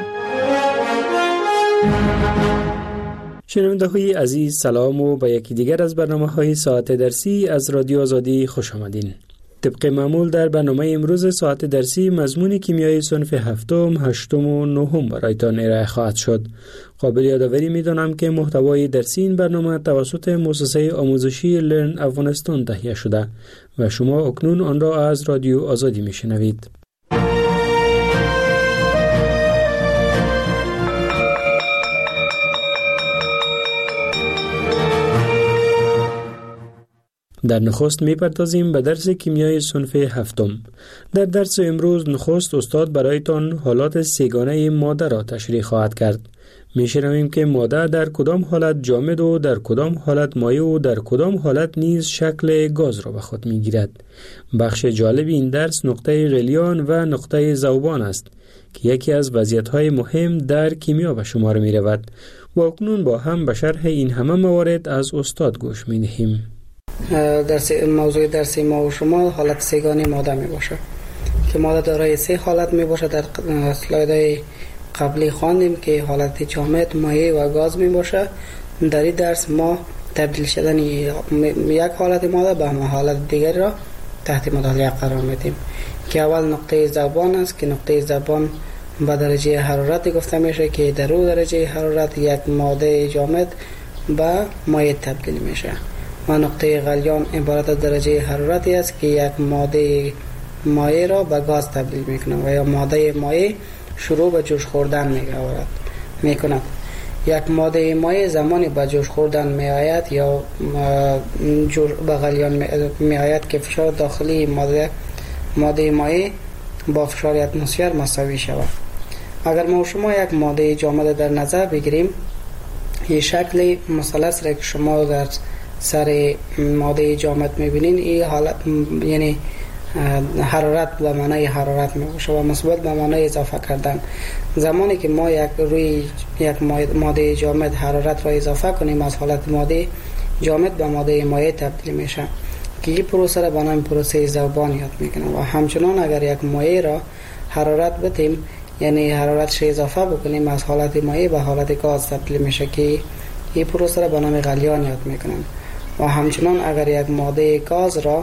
شنونده‌های عزیز سلام و به یکی دیگر از برنامه‌های ساعت درسی از رادیو آزادی خوش آمدین. طبق معمول در برنامه امروز ساعت درسی مضمون کیمیای صنف هفتم، هشتم و نهم برایتان ارائه خواهد شد. قابل یادآوری می‌دانم که محتوای درسی این برنامه توسط مؤسسه آموزشی لرن افغانستان تهیه شده و شما اکنون آن را از رادیو آزادی می‌شنوید. در نخست می‌پردازیم به درس کیمیای صنف هفتم. در درس امروز نخست استاد برایتان حالات سه‌گانه ماده را تشریح خواهد کرد. میشنویم که ماده در کدام حالت جامد و در کدام حالت مایع و در کدام حالت نیز شکل گاز را به خود میگیرد. بخش جالب این درس نقطه غلیان و نقطه ذوبان است که یکی از وضعیت‌های مهم در کیمیا به شمار می رود و اکنون با هم به شرح این همه موارد از استاد گوش می دهیم. موضوع درس ما و شما حالت سه‌گانه ماده می باشه که ماده دارای 3 حالت می باشه. در اسلایدهای قبلی خواندیم که حالت جامد، مایع و گاز می باشه. در این درس ما تبدیل شدن یک حالت ماده به حالت دیگر را تحت مطالعه قرار میدیم که اول نقطه ذوبان است که نقطه ذوبان به درجه حرارت گفته میشه که در او درجه حرارت یک ماده جامد به مایع تبدیل میشه و نقطه غلیان عبارت از درجه حرارتی است که یک ماده مایع را به گاز تبدیل میکنه و یا ماده مایع شروع به جوش خوردن میکند. یک ماده مایع زمانی به جوش خوردن میآید یا به غلیان میآید که فشار داخلی ماده مایع با فشار اتمسفر مساوی شود. اگر ما شما یک ماده جامد در نظر بگیریم، این شکل مثلث را که شما در سر ماده جامد میبینین، این حالت یعنی حرارت به معنای حرارت میباشه و مثبت به معنای اضافه کردن. زمانی که ما روی یک ماده جامد حرارت را اضافه کنیم، از حالت ماده جامد به ماده مایع تبدیل میشه که این پروسه را به نام پروسه ذوبان یاد میکنه. و همچنان اگر یک مایع را حرارت بدیم، یعنی حرارت را اضافه بکنیم، از حالت مایع به حالت گاز تبدیل میشه که این پروسه را به نام غلیان یاد میکنن. و همچنان اگر یک ماده گاز را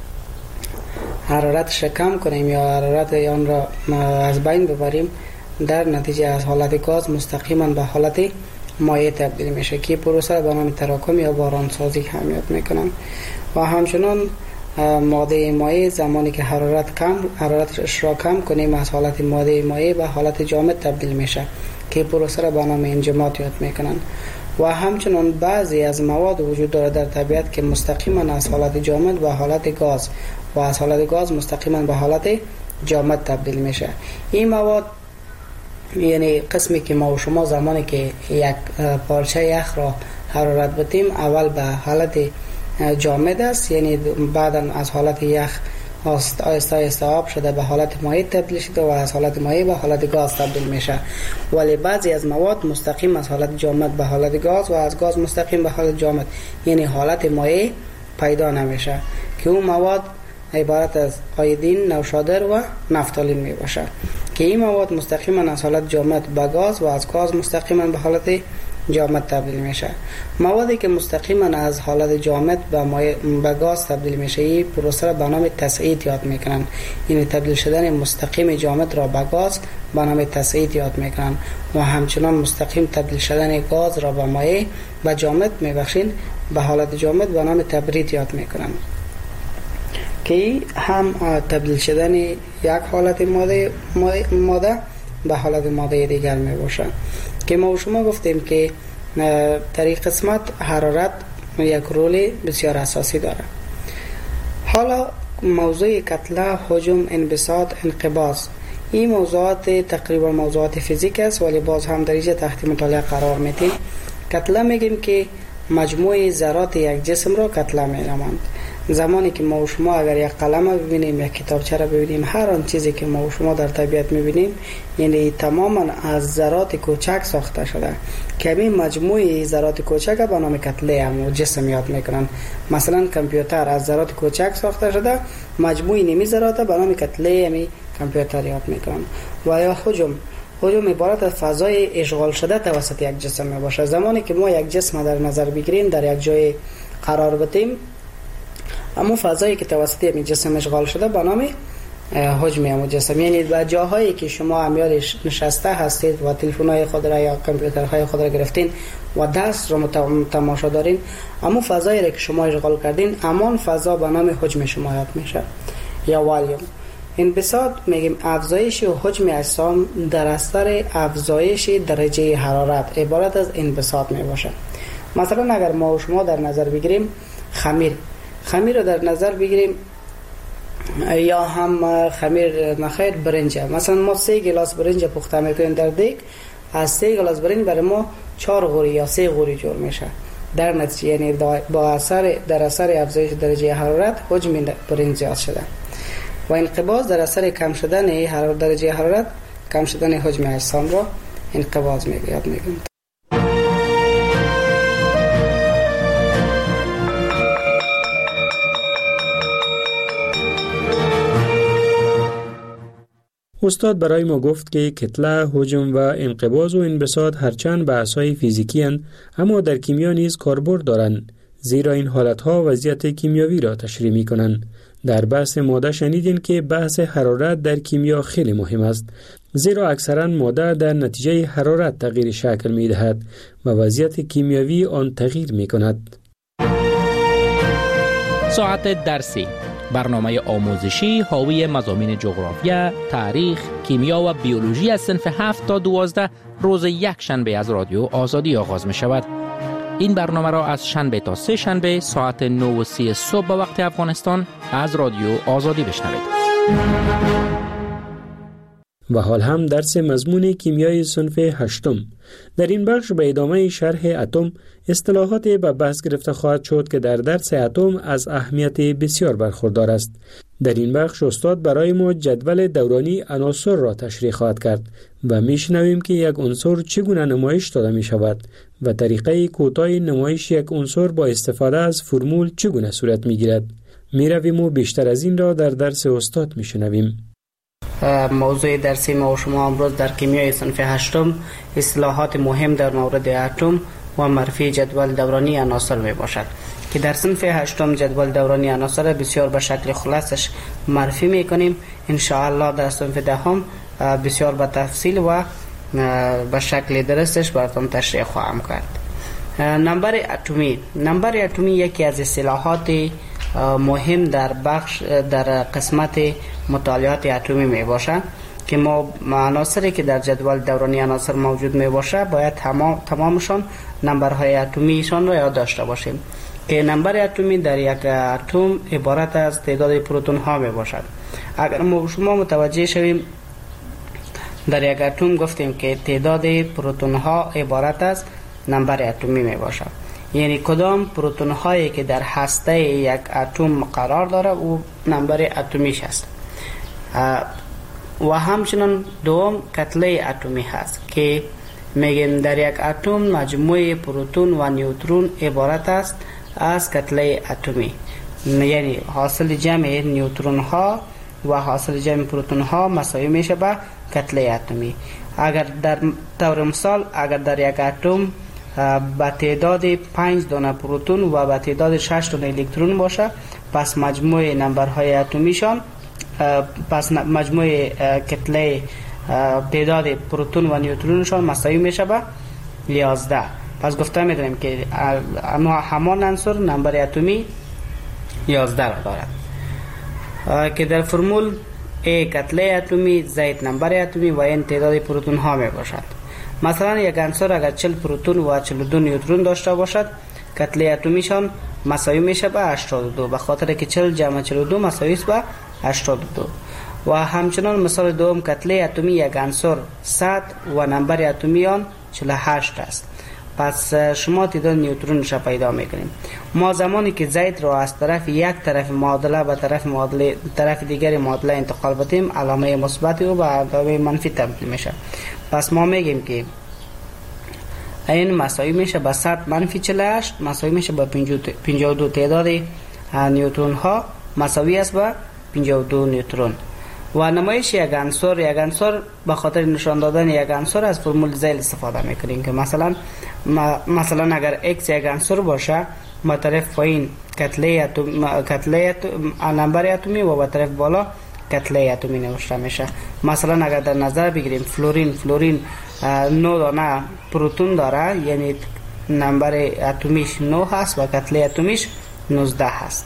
حرارتش کم کنیم یا حرارت آن را از بین ببریم، در نتیجه از حالت گاز مستقیما به حالت مایع تبدیل میشه که پروسه را به نام تراکم یا بارانسازی هم یاد میکنن. و همچنان ماده مایع زمانی که حرارتش را کم کنیم، از حالت ماده مایع به حالت جامد تبدیل میشه که پروسه را به نام انجماد یاد میکنن. و همچنان بعضی از مواد وجود داره در طبیعت که مستقیما از حالت جامد به حالت گاز و از حالت گاز مستقیما به حالت جامد تبدیل میشه. این مواد یعنی قسمی که ما و شما زمانی که یک پارچه یخ را حرارت بدیم، اول به حالت جامد است، یعنی بعدا از حالت یخ آهسته آهسته آب شده به حالت مایع تبدیل شده و از حالت مایع به حالت گاز تبدیل میشه. ولی بعضی از مواد مستقیم از حالت جامد به حالت گاز و از گاز مستقیم به حالت جامد، یعنی حالت مایع پیدا نمیشه که اون مواد عبارت از آیودین، نوشادر و نفتالین می باشه که این مواد مستقیما از حالت جامد به گاز و از گاز مستقیما به حالت جامد تبدیل میشه. موادی که مستقیما از حالت جامد به گاز تبدیل میشه، این پروسه را به نام تصعید یاد میکنن، یعنی تبدیل شدن مستقیم جامد را به گاز به نام تصعید یاد میکنن. و همچنان مستقیم تبدیل شدن گاز را به مایع و جامد میبخشین به حالت جامد به نام تبرید یاد میکنن که هم تبدیل شدن یک حالت ماده به حالت ماده دیگر می باشه. که ما و شما گفتیم که در این قسمت حرارت یک رول بسیار اساسی داره. حالا موضوع کتله، حجم، انبساط، انقباض، این موضوعات تقریبا موضوعات فیزیک است ولی باز هم در اینجا تحت مطالعه قرار میدیم. کتله میگیم که مجموعه ذرات یک جسم را کتله می‌نامند. زمانی که ما و شما اگر یک قلم ببینیم، یک کتابچه را ببینیم، هر آن چیزی که ما و شما در طبیعت می‌بینیم یعنی تماما از ذرات کوچک ساخته شده که همین مجموعه ذرات کوچک به نام کتله هم جسم یاد میکنن. مثلا کامپیوتر از ذرات کوچک ساخته شده، مجموعه نیمی ذرات به نام کتله همین کامپیوتر یاد میکنن. و یا حجم عبارت از فضای اشغال شده توسط یک جسم می باشه. زمانی که ما یک جسم در نظر بگیریم، در یک جای قرار بدیم، اما فضایی که توسط این جسم اشغال شده به نام حجم همون جسم، یعنی در جاهایی که شما امیال نشسته هستید و تلفن‌های خود را یا کامپیوترهای خود را گرفتین و دست را تماشا دارین، اما فضایی را که شما اشغال کردین، امان فضا به نام حجم شما یاد میشه یا والیوم. انبساط میگیم افزایش و حجم اجسام در اثر افزایش درجه حرارت عبارت از انبساط می باشه. مثلا اگر ما و شما در نظر بگیریم خمیر رو در نظر بگیریم، یا هم خمیر نخیر برنج، مثلا ما 3 گلاس برنج پخته میکنیم در دیگ از 3 گلاس برنج برای ما 4 غوری یا 3 غوری جور میشه. در نتیجه یعنی در اثر افزایش درجه حرارت حجم برنج زیاد شده و انقباض در اثر کم شدن درجه حرارت کم شدن حجم اجسام را انقباض میگیم. استاد برای ما گفت که کتله، حجم و انقباض و انبساط هرچند بحث‌های فیزیکی اند اما در کیمیا نیز کاربرد دارند، زیرا این حالتها وضعیت کیمیاوی را تشریح می‌کنند. در بحث ماده شنیدین که بحث حرارت در کیمیا خیلی مهم است، زیرا اکثرا ماده در نتیجه حرارت تغییر شکل می‌دهد و وضعیت کیمیاوی آن تغییر می‌کند. ساعت درسی، برنامه آموزشی حاوی مضامین جغرافیا، تاریخ، کیمیا و بیولوژی از صنف 7 تا 12 روز یک شنبه از رادیو آزادی آغاز می شود. این برنامه را از شنبه تا 3 شنبه ساعت 9:30 صبح به وقت افغانستان از رادیو آزادی بشنوید. و حال هم درس مضمون کیمیای صنف 8. در این بخش به ادامه شرح اتم اصطلاحات به بحث گرفته خواهد شد که در درس اتم از اهمیت بسیار برخوردار است. در این بخش استاد برای ما جدول دورانی عناصر را تشریح خواهد کرد و میشنویم که یک عنصر چگونه نمایش داده می شود و طریقه کوتاه نمایش یک عنصر با استفاده از فرمول چگونه صورت می گیرد. می رویم و بیشتر از این را در درس استاد می شنویم. موضوع درسی ما و شما امروز در کیمیای صنف 8 اصطلاحات مهم در مورد اتم و معرفی جدول دورانی عناصر می باشد که در صنف 8 جدول دورانی عناصر بسیار به شکل خلاصش معرفی می کنیم. ان شاء الله در صنف 10 بسیار به تفصیل و به شکل درستش براتون تشریح خواهم کرد. نمبر اتمی یکی از اصطلاحات مهم در قسمت مطالعات اتمی می باشد که ما عناصری که در جدول دورانی عناصر موجود می باشه باید تمامشان نمبرهای اتمیشان را یاد داشته باشیم که نمبر اتمی در یک اتم عبارت از تعداد پروتون ها می باشد. اگر شما متوجه شویم در یک اتم گفتیم که تعداد پروتون ها عبارت از نمبر اتمی می باشد، یعنی کدام پروتون هایی که در هسته یک اتم قرار داره او نمبر اتمیش است. و همچنین دوم کتله اتمی هست که میگیم در یک اتم مجموعه پروتون و نیوترون عبارت است از کتله اتمی، یعنی حاصل جمع نیوترون ها و حاصل جمع پروتون ها مساوی میشه به کتله اتمی. اگر در طور مثال اگر در یک اتم با تعداد 5 دانه پروتون و با تعداد 6 دانه الکترون باشه، پس مجموع نمبرهای اتمیشان مجموع کتله تعداد پروتون و نیوترونشان مساوی میشه به 11. پس گفته میدونیم که همان عنصر نمبر اتمی 11 را دارد که در فرمول A کتله اتمی، Z نمبر اتمی و N تعداد پروتون ها می باشد. مثلا یک عنصر اگر 40 پروتون و 42 نیوترون داشته باشد، کتله اتمیشان مساوی میشه به 82 به خاطر که 40 جمع 42 مساوی است به 82. و همچنان مثال دوم کتله اتمی یک عنصر 100 و نمبر اتمی آن 48 است. پس شما تعداد نیوترونش را پیدا میکنیم. ما زمانی که زید را از یک طرف معادله به طرف دیگر معادله انتقال بدیم، علامه مثبت و به علامه منفی تبدیل میشه. پس ما میگیم که این مساوی میشه به 100 منفی 48 مساوی میشه به 52. تعداد نیوترون ها مساوی است به 52 نیوترون. و نمایش یک عنصر به خاطر نشان دادن یک عنصر از فرمول زیل استفاده میکنیم که مثلا اگر x یک عنصر باشه، ما طرف پایین کتله نمبر اتمی و به طرف بالا کتله اتمی نوشته میشه. مثلا اگر در نظر بگیریم فلورین 9 دانه پروتون داره، یعنی نمبر اتمیش 9 هست و کتله اتمیش 19 هست.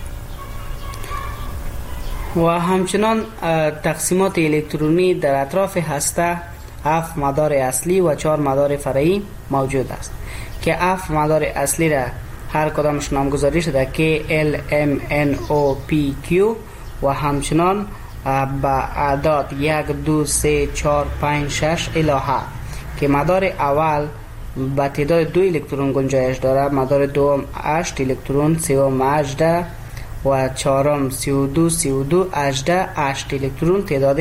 و همچنان تقسیمات الکترونی در اطراف هسته 7 مدار اصلی و 4 مدار فرعی موجود است که 7 مدار اصلی را هر کدامش نامگذاری شده که L M N O P Q و همچنان با اعداد 1 2 3 4 5 6 الی 7 که مدار اول با تعداد 2 الکترون گنجایش داره، مدار دوم 8 الکترون، سوم 18 و چهارم 32 32 18 8 الکترون تعداد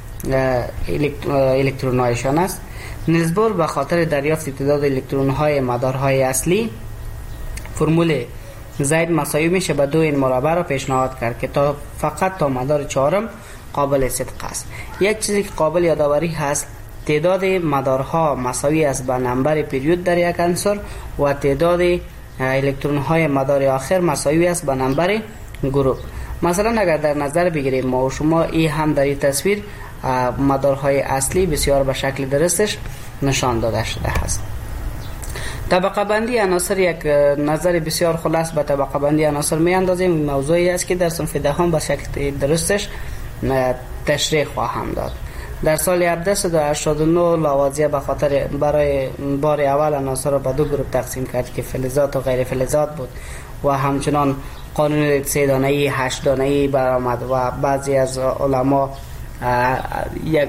الکترون هایشان است. نیلز بور به خاطر دریافت تعداد الکترون های مدارهای اصلی فرمول زید مساوی میشه به 2 این مربع را پیشنهاد کرد که فقط تا مدار چهارم قابل صدق است. یک چیزی که قابل یادآوری هست، تعداد مدارها مساوی است به نمبر پریود در یک عنصر و تعداد الکترون های مدار آخر مساوی است به نمبر گروه. مثلا اگر در نظر بگیریم ما و شما، این هم در این تصویر مدارهای اصلی بسیار به شکل درستش نشان داده شده است. طبقه بندی عناصر یک نظر بسیار خلاص به طبقه بندی عناصر می اندازیم. موضوعی است که در صنف دهم به شکل درستش تشریح خواهم داد. در سال 1789 لاوازیه به خاطر برای بار اول عناصر را به 2 گروه تقسیم کرد که فلزات و غیر فلزات بود و همچنان قانون 3 دانه‌ای 8 دانه‌ای برآمد و بعضی از علما یک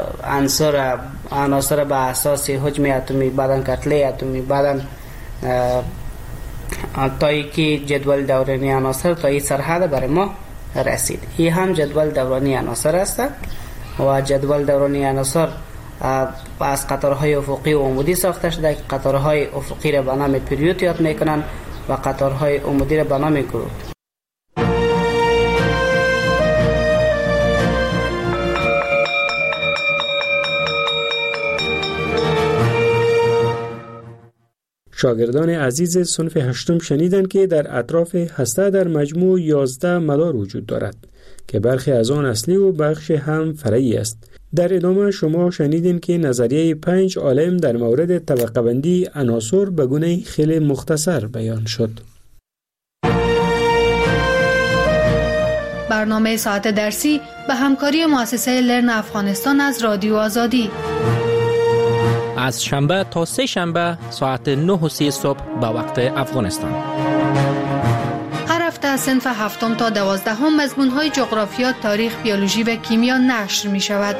عناصر به اساس حجم اتمی، بعدن کتله اتمی، بعدن تایی که جدول دورانی عناصر تا این سرحد برای ما رسید. این هم جدول دورانی عناصر است و جدول دورانی عناصر از قطارهای افقی و عمودی ساخته شده که قطارهای افقی را به نام پریود یاد میکنن و قطارهای عمودی را به نام گروه. شاگردان عزیز صنف هشتم شنیدند که در اطراف هسته در مجموع 11 مدار وجود دارد که برخی از آن اصلی و بخش هم فرعی است. در ادامه شما شنیدین که نظریه 5 عالم در مورد طبقه بندی عناصر به گونه خیلی مختصر بیان شد. برنامه ساعت درسی به همکاری مؤسسه لرن افغانستان از رادیو آزادی از شنبه تا 3 شنبه ساعت 9:30 صبح به وقت افغانستان. هر هفته از صنف 7 تا 12 مضمون‌های جغرافیا، تاریخ، بیولوژی و کیمیا نشر می شود.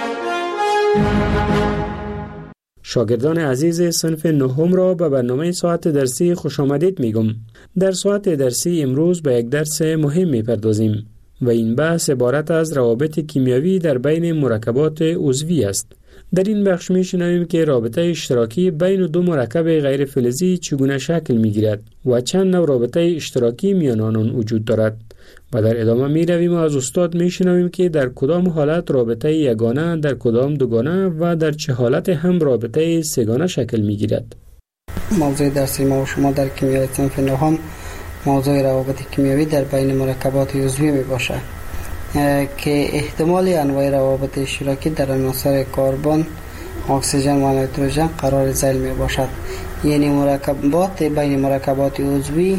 شاگردان عزیز صنف 9 را به برنامه ساعت درسی خوش آمدید میگم. در ساعت درسی امروز به یک درس مهم میپردازیم و این بحث عبارت از روابط کیمیایی در بین مرکبات عضوی است. در این بخش میشنویم که رابطه اشتراکی بین 2 مرکب غیر فلزی چگونه شکل میگیرد و چند نوع رابطه اشتراکی میان آنان وجود دارد و در ادامه میرویم و از استاد میشنویم که در کدام حالت رابطه یگانه، در کدام دوگانه و در چه حالت هم رابطه سه‌گانه شکل میگیرد. موضوع درسی ما و شما در کیمیای صنف 9 موضوع روابط کیمیایی در بین مرکبات عضوی می باشد که احتمال انواع روابط اشتراکی در عناصر کربن، اکسیژن و نیتروژن قرار ذیل می باشد. یعنی مرکبات بین مرکبات عضوی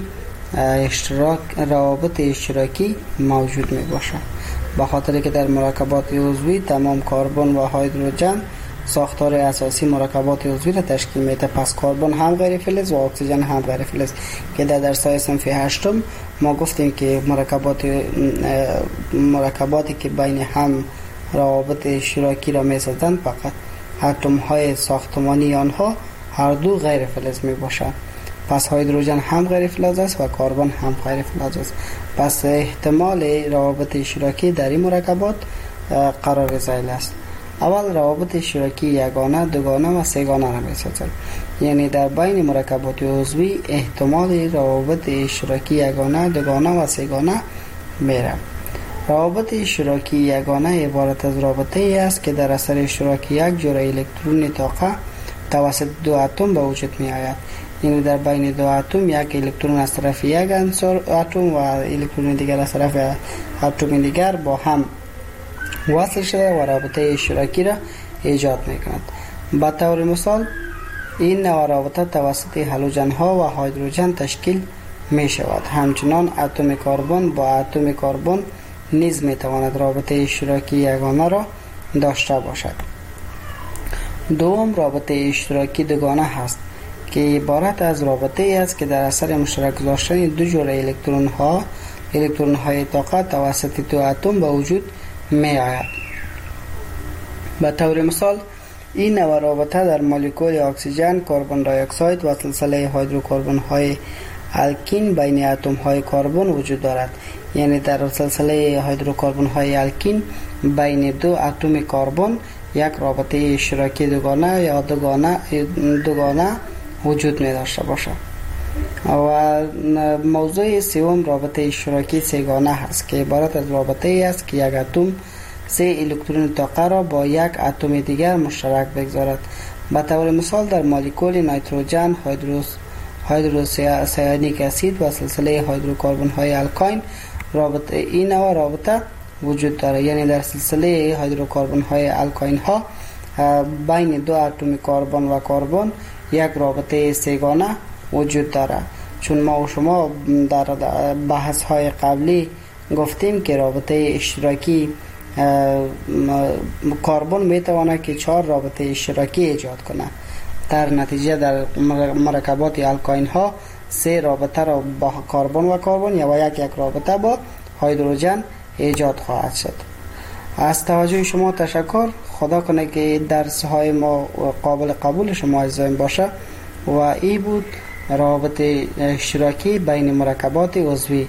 روابط اشتراکی موجود می باشد، به خاطر که در مرکبات عضوی تمام کربن و هیدروژن ساختار اساسی مرکبات عضوی را تشکیل میده. پس کربن هم غیر فلز و اکسیژن هم غیر فلز که در درس‌های صنف 8 ما گفتیم که مرکباتی که بین هم روابط اشتراکی را میسازند فقط اتم های ساختمانی آنها هر دو غیر فلز می باشند. پس هیدروژن هم غیر فلز است و کربن هم غیر فلز است. پس احتمال روابط اشتراکی در این مرکبات قرار ذیل است. اول روابط اشتراکی یگانه، دوگانه و سه‌گانه را می‌سازند. یعنی در بین مرکبات عضوی احتمال روابط اشتراکی یگانه، دوگانه و سه‌گانه میره. روابط اشتراکی یگانه عبارت از رابطه ای است که در اثر اشتراک یک جرعه الکترون طاقه توسط 2 اتم به وجود می آید. یعنی در بین 2 اتم یک الکترون از طرف یک عنصر اتم و الکترون دیگر از طرف اتم دیگر با هم وصل شده و رابطه اشتراکی را ایجاد میکند. به طور مثال این نوع رابطه توسط هالوژن ها و هیدروژن تشکیل می شود. همچنان اتم کربن با اتم کربن نیز می تواند رابطه اشتراکی یگانه را داشته باشد. دوم رابطه اشتراکی دوگانه هست که عبارت از رابطه ای است که در اثر مشترک گذاشتن 2 جرعه الکترون های طاقه توسط 2 اتم به وجود می آید. به طور مثال این نوع رابطه در مولکول اکسیژن، کربن دی اکساید و سلسله هیدروکربن های الکین بین اتم های کربن وجود دارد. یعنی در سلسله هیدروکربن های الکین بین دو اتم کربن یک رابطه اشتراکی دوگانه یا دوگانه وجود می داشته باشد. و موضوع سوم رابطه اشتراکی سه‌گانه است که عبارت از رابطه است که یک اتم 3 الکترون طاقه را با یک اتم دیگر مشترک بگذارد. به طور مثال در مولکول نیتروژن، هیدروسیانیک اسید و سلسله هیدروکربن های الکاین رابطه این نوع رابطه وجود دارد. یعنی در سلسله هیدروکربن های الکاین ها بین دو اتم کربن و کربن یک رابطه سه‌گانه وجود دارد. چون ما و شما در بحث های قبلی گفتیم که رابطه اشتراکی کربن میتواند که 4 رابطه اشتراکی ایجاد کنه. در نتیجه در مرکبات الکاین ها 3 رابطه را با کربن و کربن یا یک رابطه با هیدروژن ایجاد خواهد شد. از توجه شما تشکر. خدا کنه که درس های ما قابل قبول شما عزیزان باشه. و این بود رابطه اشتراکی بین مرکبات عضوی.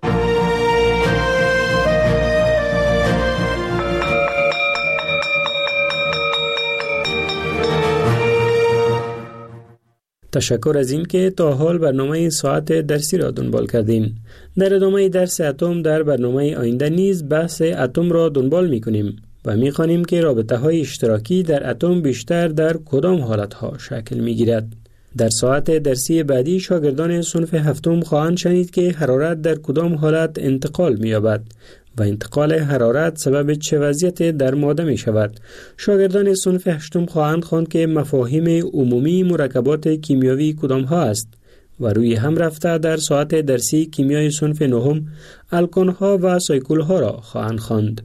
تشکر از این که تا حال برنامه ساعت درسی را دنبال کردین. در ادامه درس اتم در برنامه آینده نیز بحث اتم را دنبال می کنیم و می خوانیم که رابطه های اشتراکی در اتم بیشتر در کدام حالت ها شکل می گیرد. در ساعت درسی بعدی شاگردان صنف هفتم خواهند شنید که حرارت در کدام حالت انتقال می یابد و انتقال حرارت سبب چه وضعیت در ماده می شود. شاگردان صنف هشتم خواهند خواند که مفاهیم عمومی مرکبات کیمیاوی کدام ها است و روی هم رفته در ساعت درسی کیمیای صنف نهم الکن ها و سایکل ها را خواهند خواند.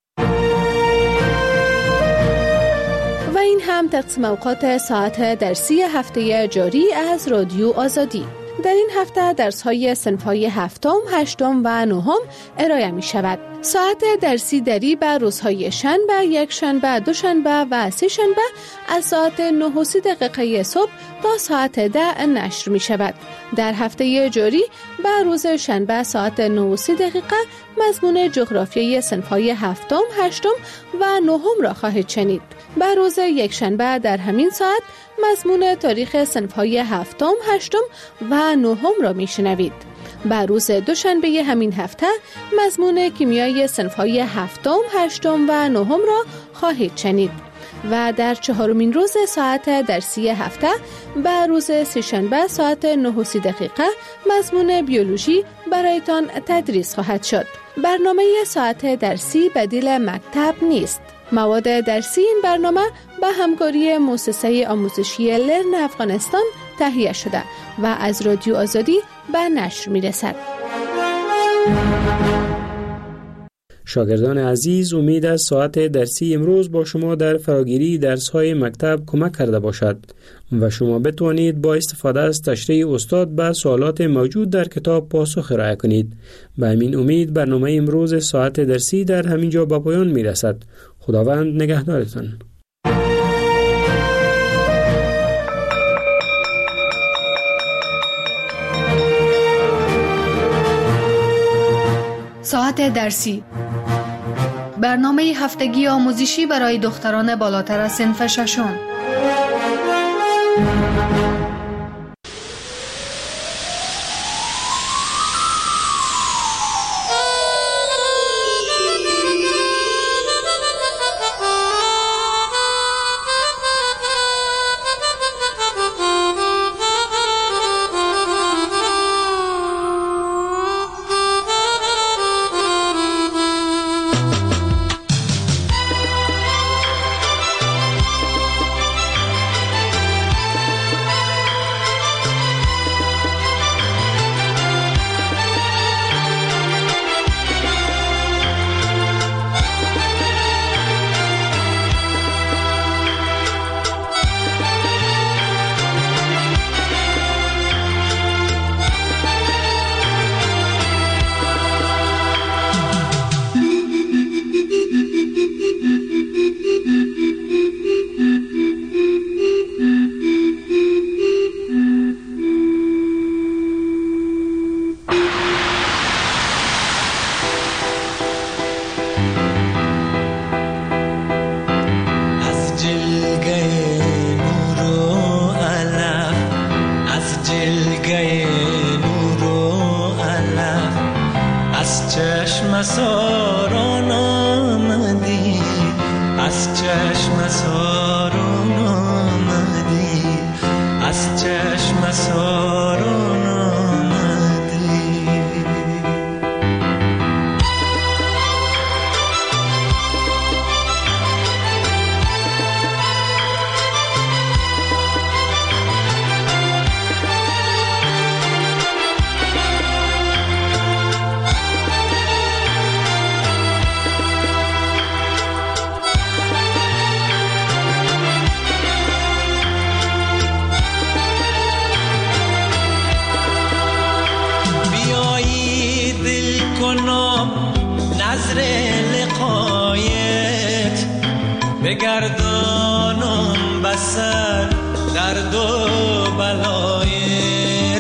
و این هم تقسیم اوقات ساعت درسی هفته جاری از رادیو آزادی. در این هفته درس‌های صنف‌های هفتم، هشتم و نهم ارائه می‌شود. ساعت درسی دری بر روزهای شنبه، یک شنبه، دو شنبه و سه شنبه از ساعت 9:30 صبح تا ساعت 10 نشر می‌شود. در هفته جاری بر روز شنبه ساعت 9:30 مضمون جغرافیای صنف‌های هفتم، هشتم و نهم را خواهید شنید. بر روز یک شنبه در همین ساعت مضمون تاریخ صنف‌های هفتم، هشتم و نهم را میشنوید. بر روز دوشنبه همین هفته مضمون کیمیای صنف‌های هفتم، هشتم و نهم را خواهید شنید. و در چهارمین روز ساعت درسی هفته بر روز سه‌شنبه ساعت 9:30 مضمون بیولوژی برایتان تدریس خواهد شد. برنامه ساعت درسی بدیل مکتب نیست. مواد درسی این برنامه به همکاری مؤسسه آموزشی لرن افغانستان تهیه شده و از رادیو آزادی به نشر می‌رسد. شاگردان عزیز، امید است ساعت درسی امروز با شما در فراگیری درس‌های مکتب کمک کرده باشد و شما بتوانید با استفاده از تشریح استاد به سوالات موجود در کتاب پاسخ ارائه کنید. به همین امید برنامه امروز ساعت درسی در همین جا به پایان می‌رسد. خداوند نگهدارتان. ساعت درسی، برنامه هفتگی آموزشی برای دختران بالاتر از صنف ششم. جلگه نور و علف از چشم ساران آمدی، از چشم ساران آمدی، از چشم ساران آمدی. نظر لقایت بگردانم بسر درد و بلایت،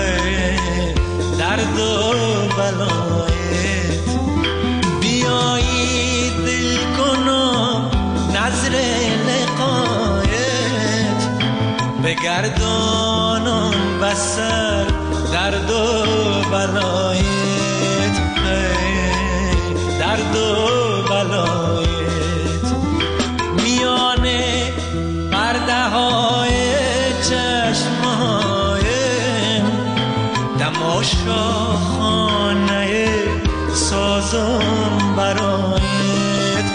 درد و بلایت. بیایی دل کنم نظر لقایت بگردانم بسر درد و بلایت، درد و بلایت. میانه پرده های چشمایم تماشا خانه سازم برایت،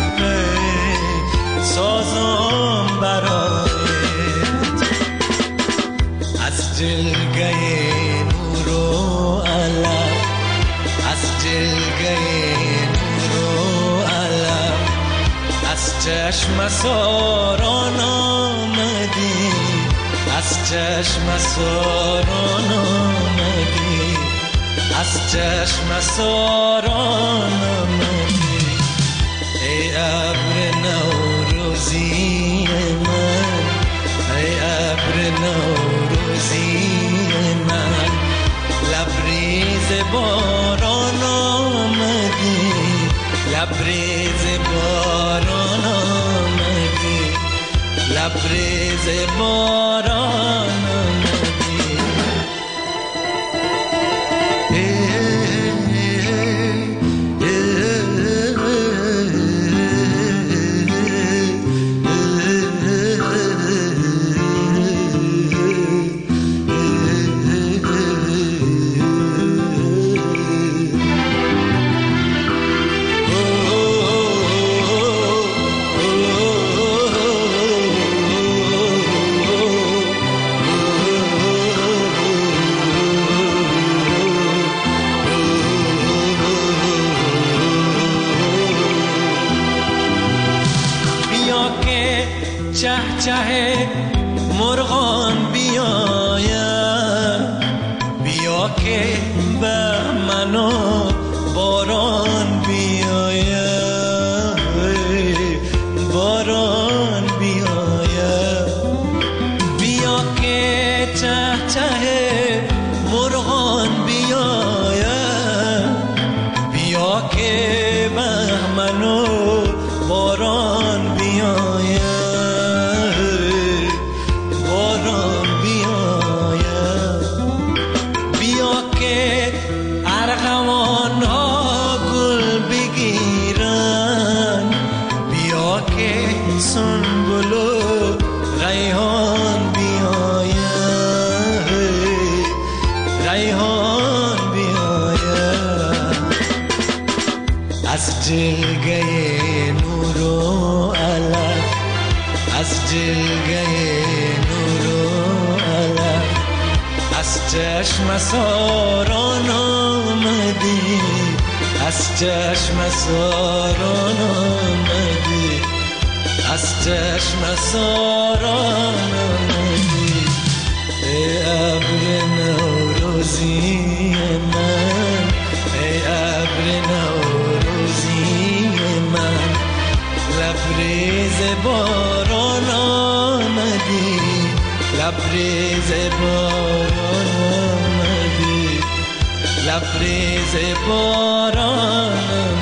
سازم برایت. از جلگه نور و علف، از جلگه چشم ساران آمدی، از چشم ساران آمدی، از چشم ساران آمدی. ای ابر نوروزی من، ای ابر نوروزی من، لبریز باران آمدی، لبریز باران آمدی، لبریز باران آمدی. چه مرغان بیاید، بیا که به منو باران بیاید، باران بیاید. بیا که چه مرغان بیاید، بیا که به منو باران بیاید، سنبل و ریحان بیاید، ریحان بیاید. از جلگه نور و علف، از جلگه نور و علف، از چشم ساران آمدی، از چشم ساران آمدی، از چشم ساران آمدی. ای ابر نوروزی من، ای ابر نوروزی من، لبریز باران آمدی، لبریز باران آمدی، لبریز باران آمدی.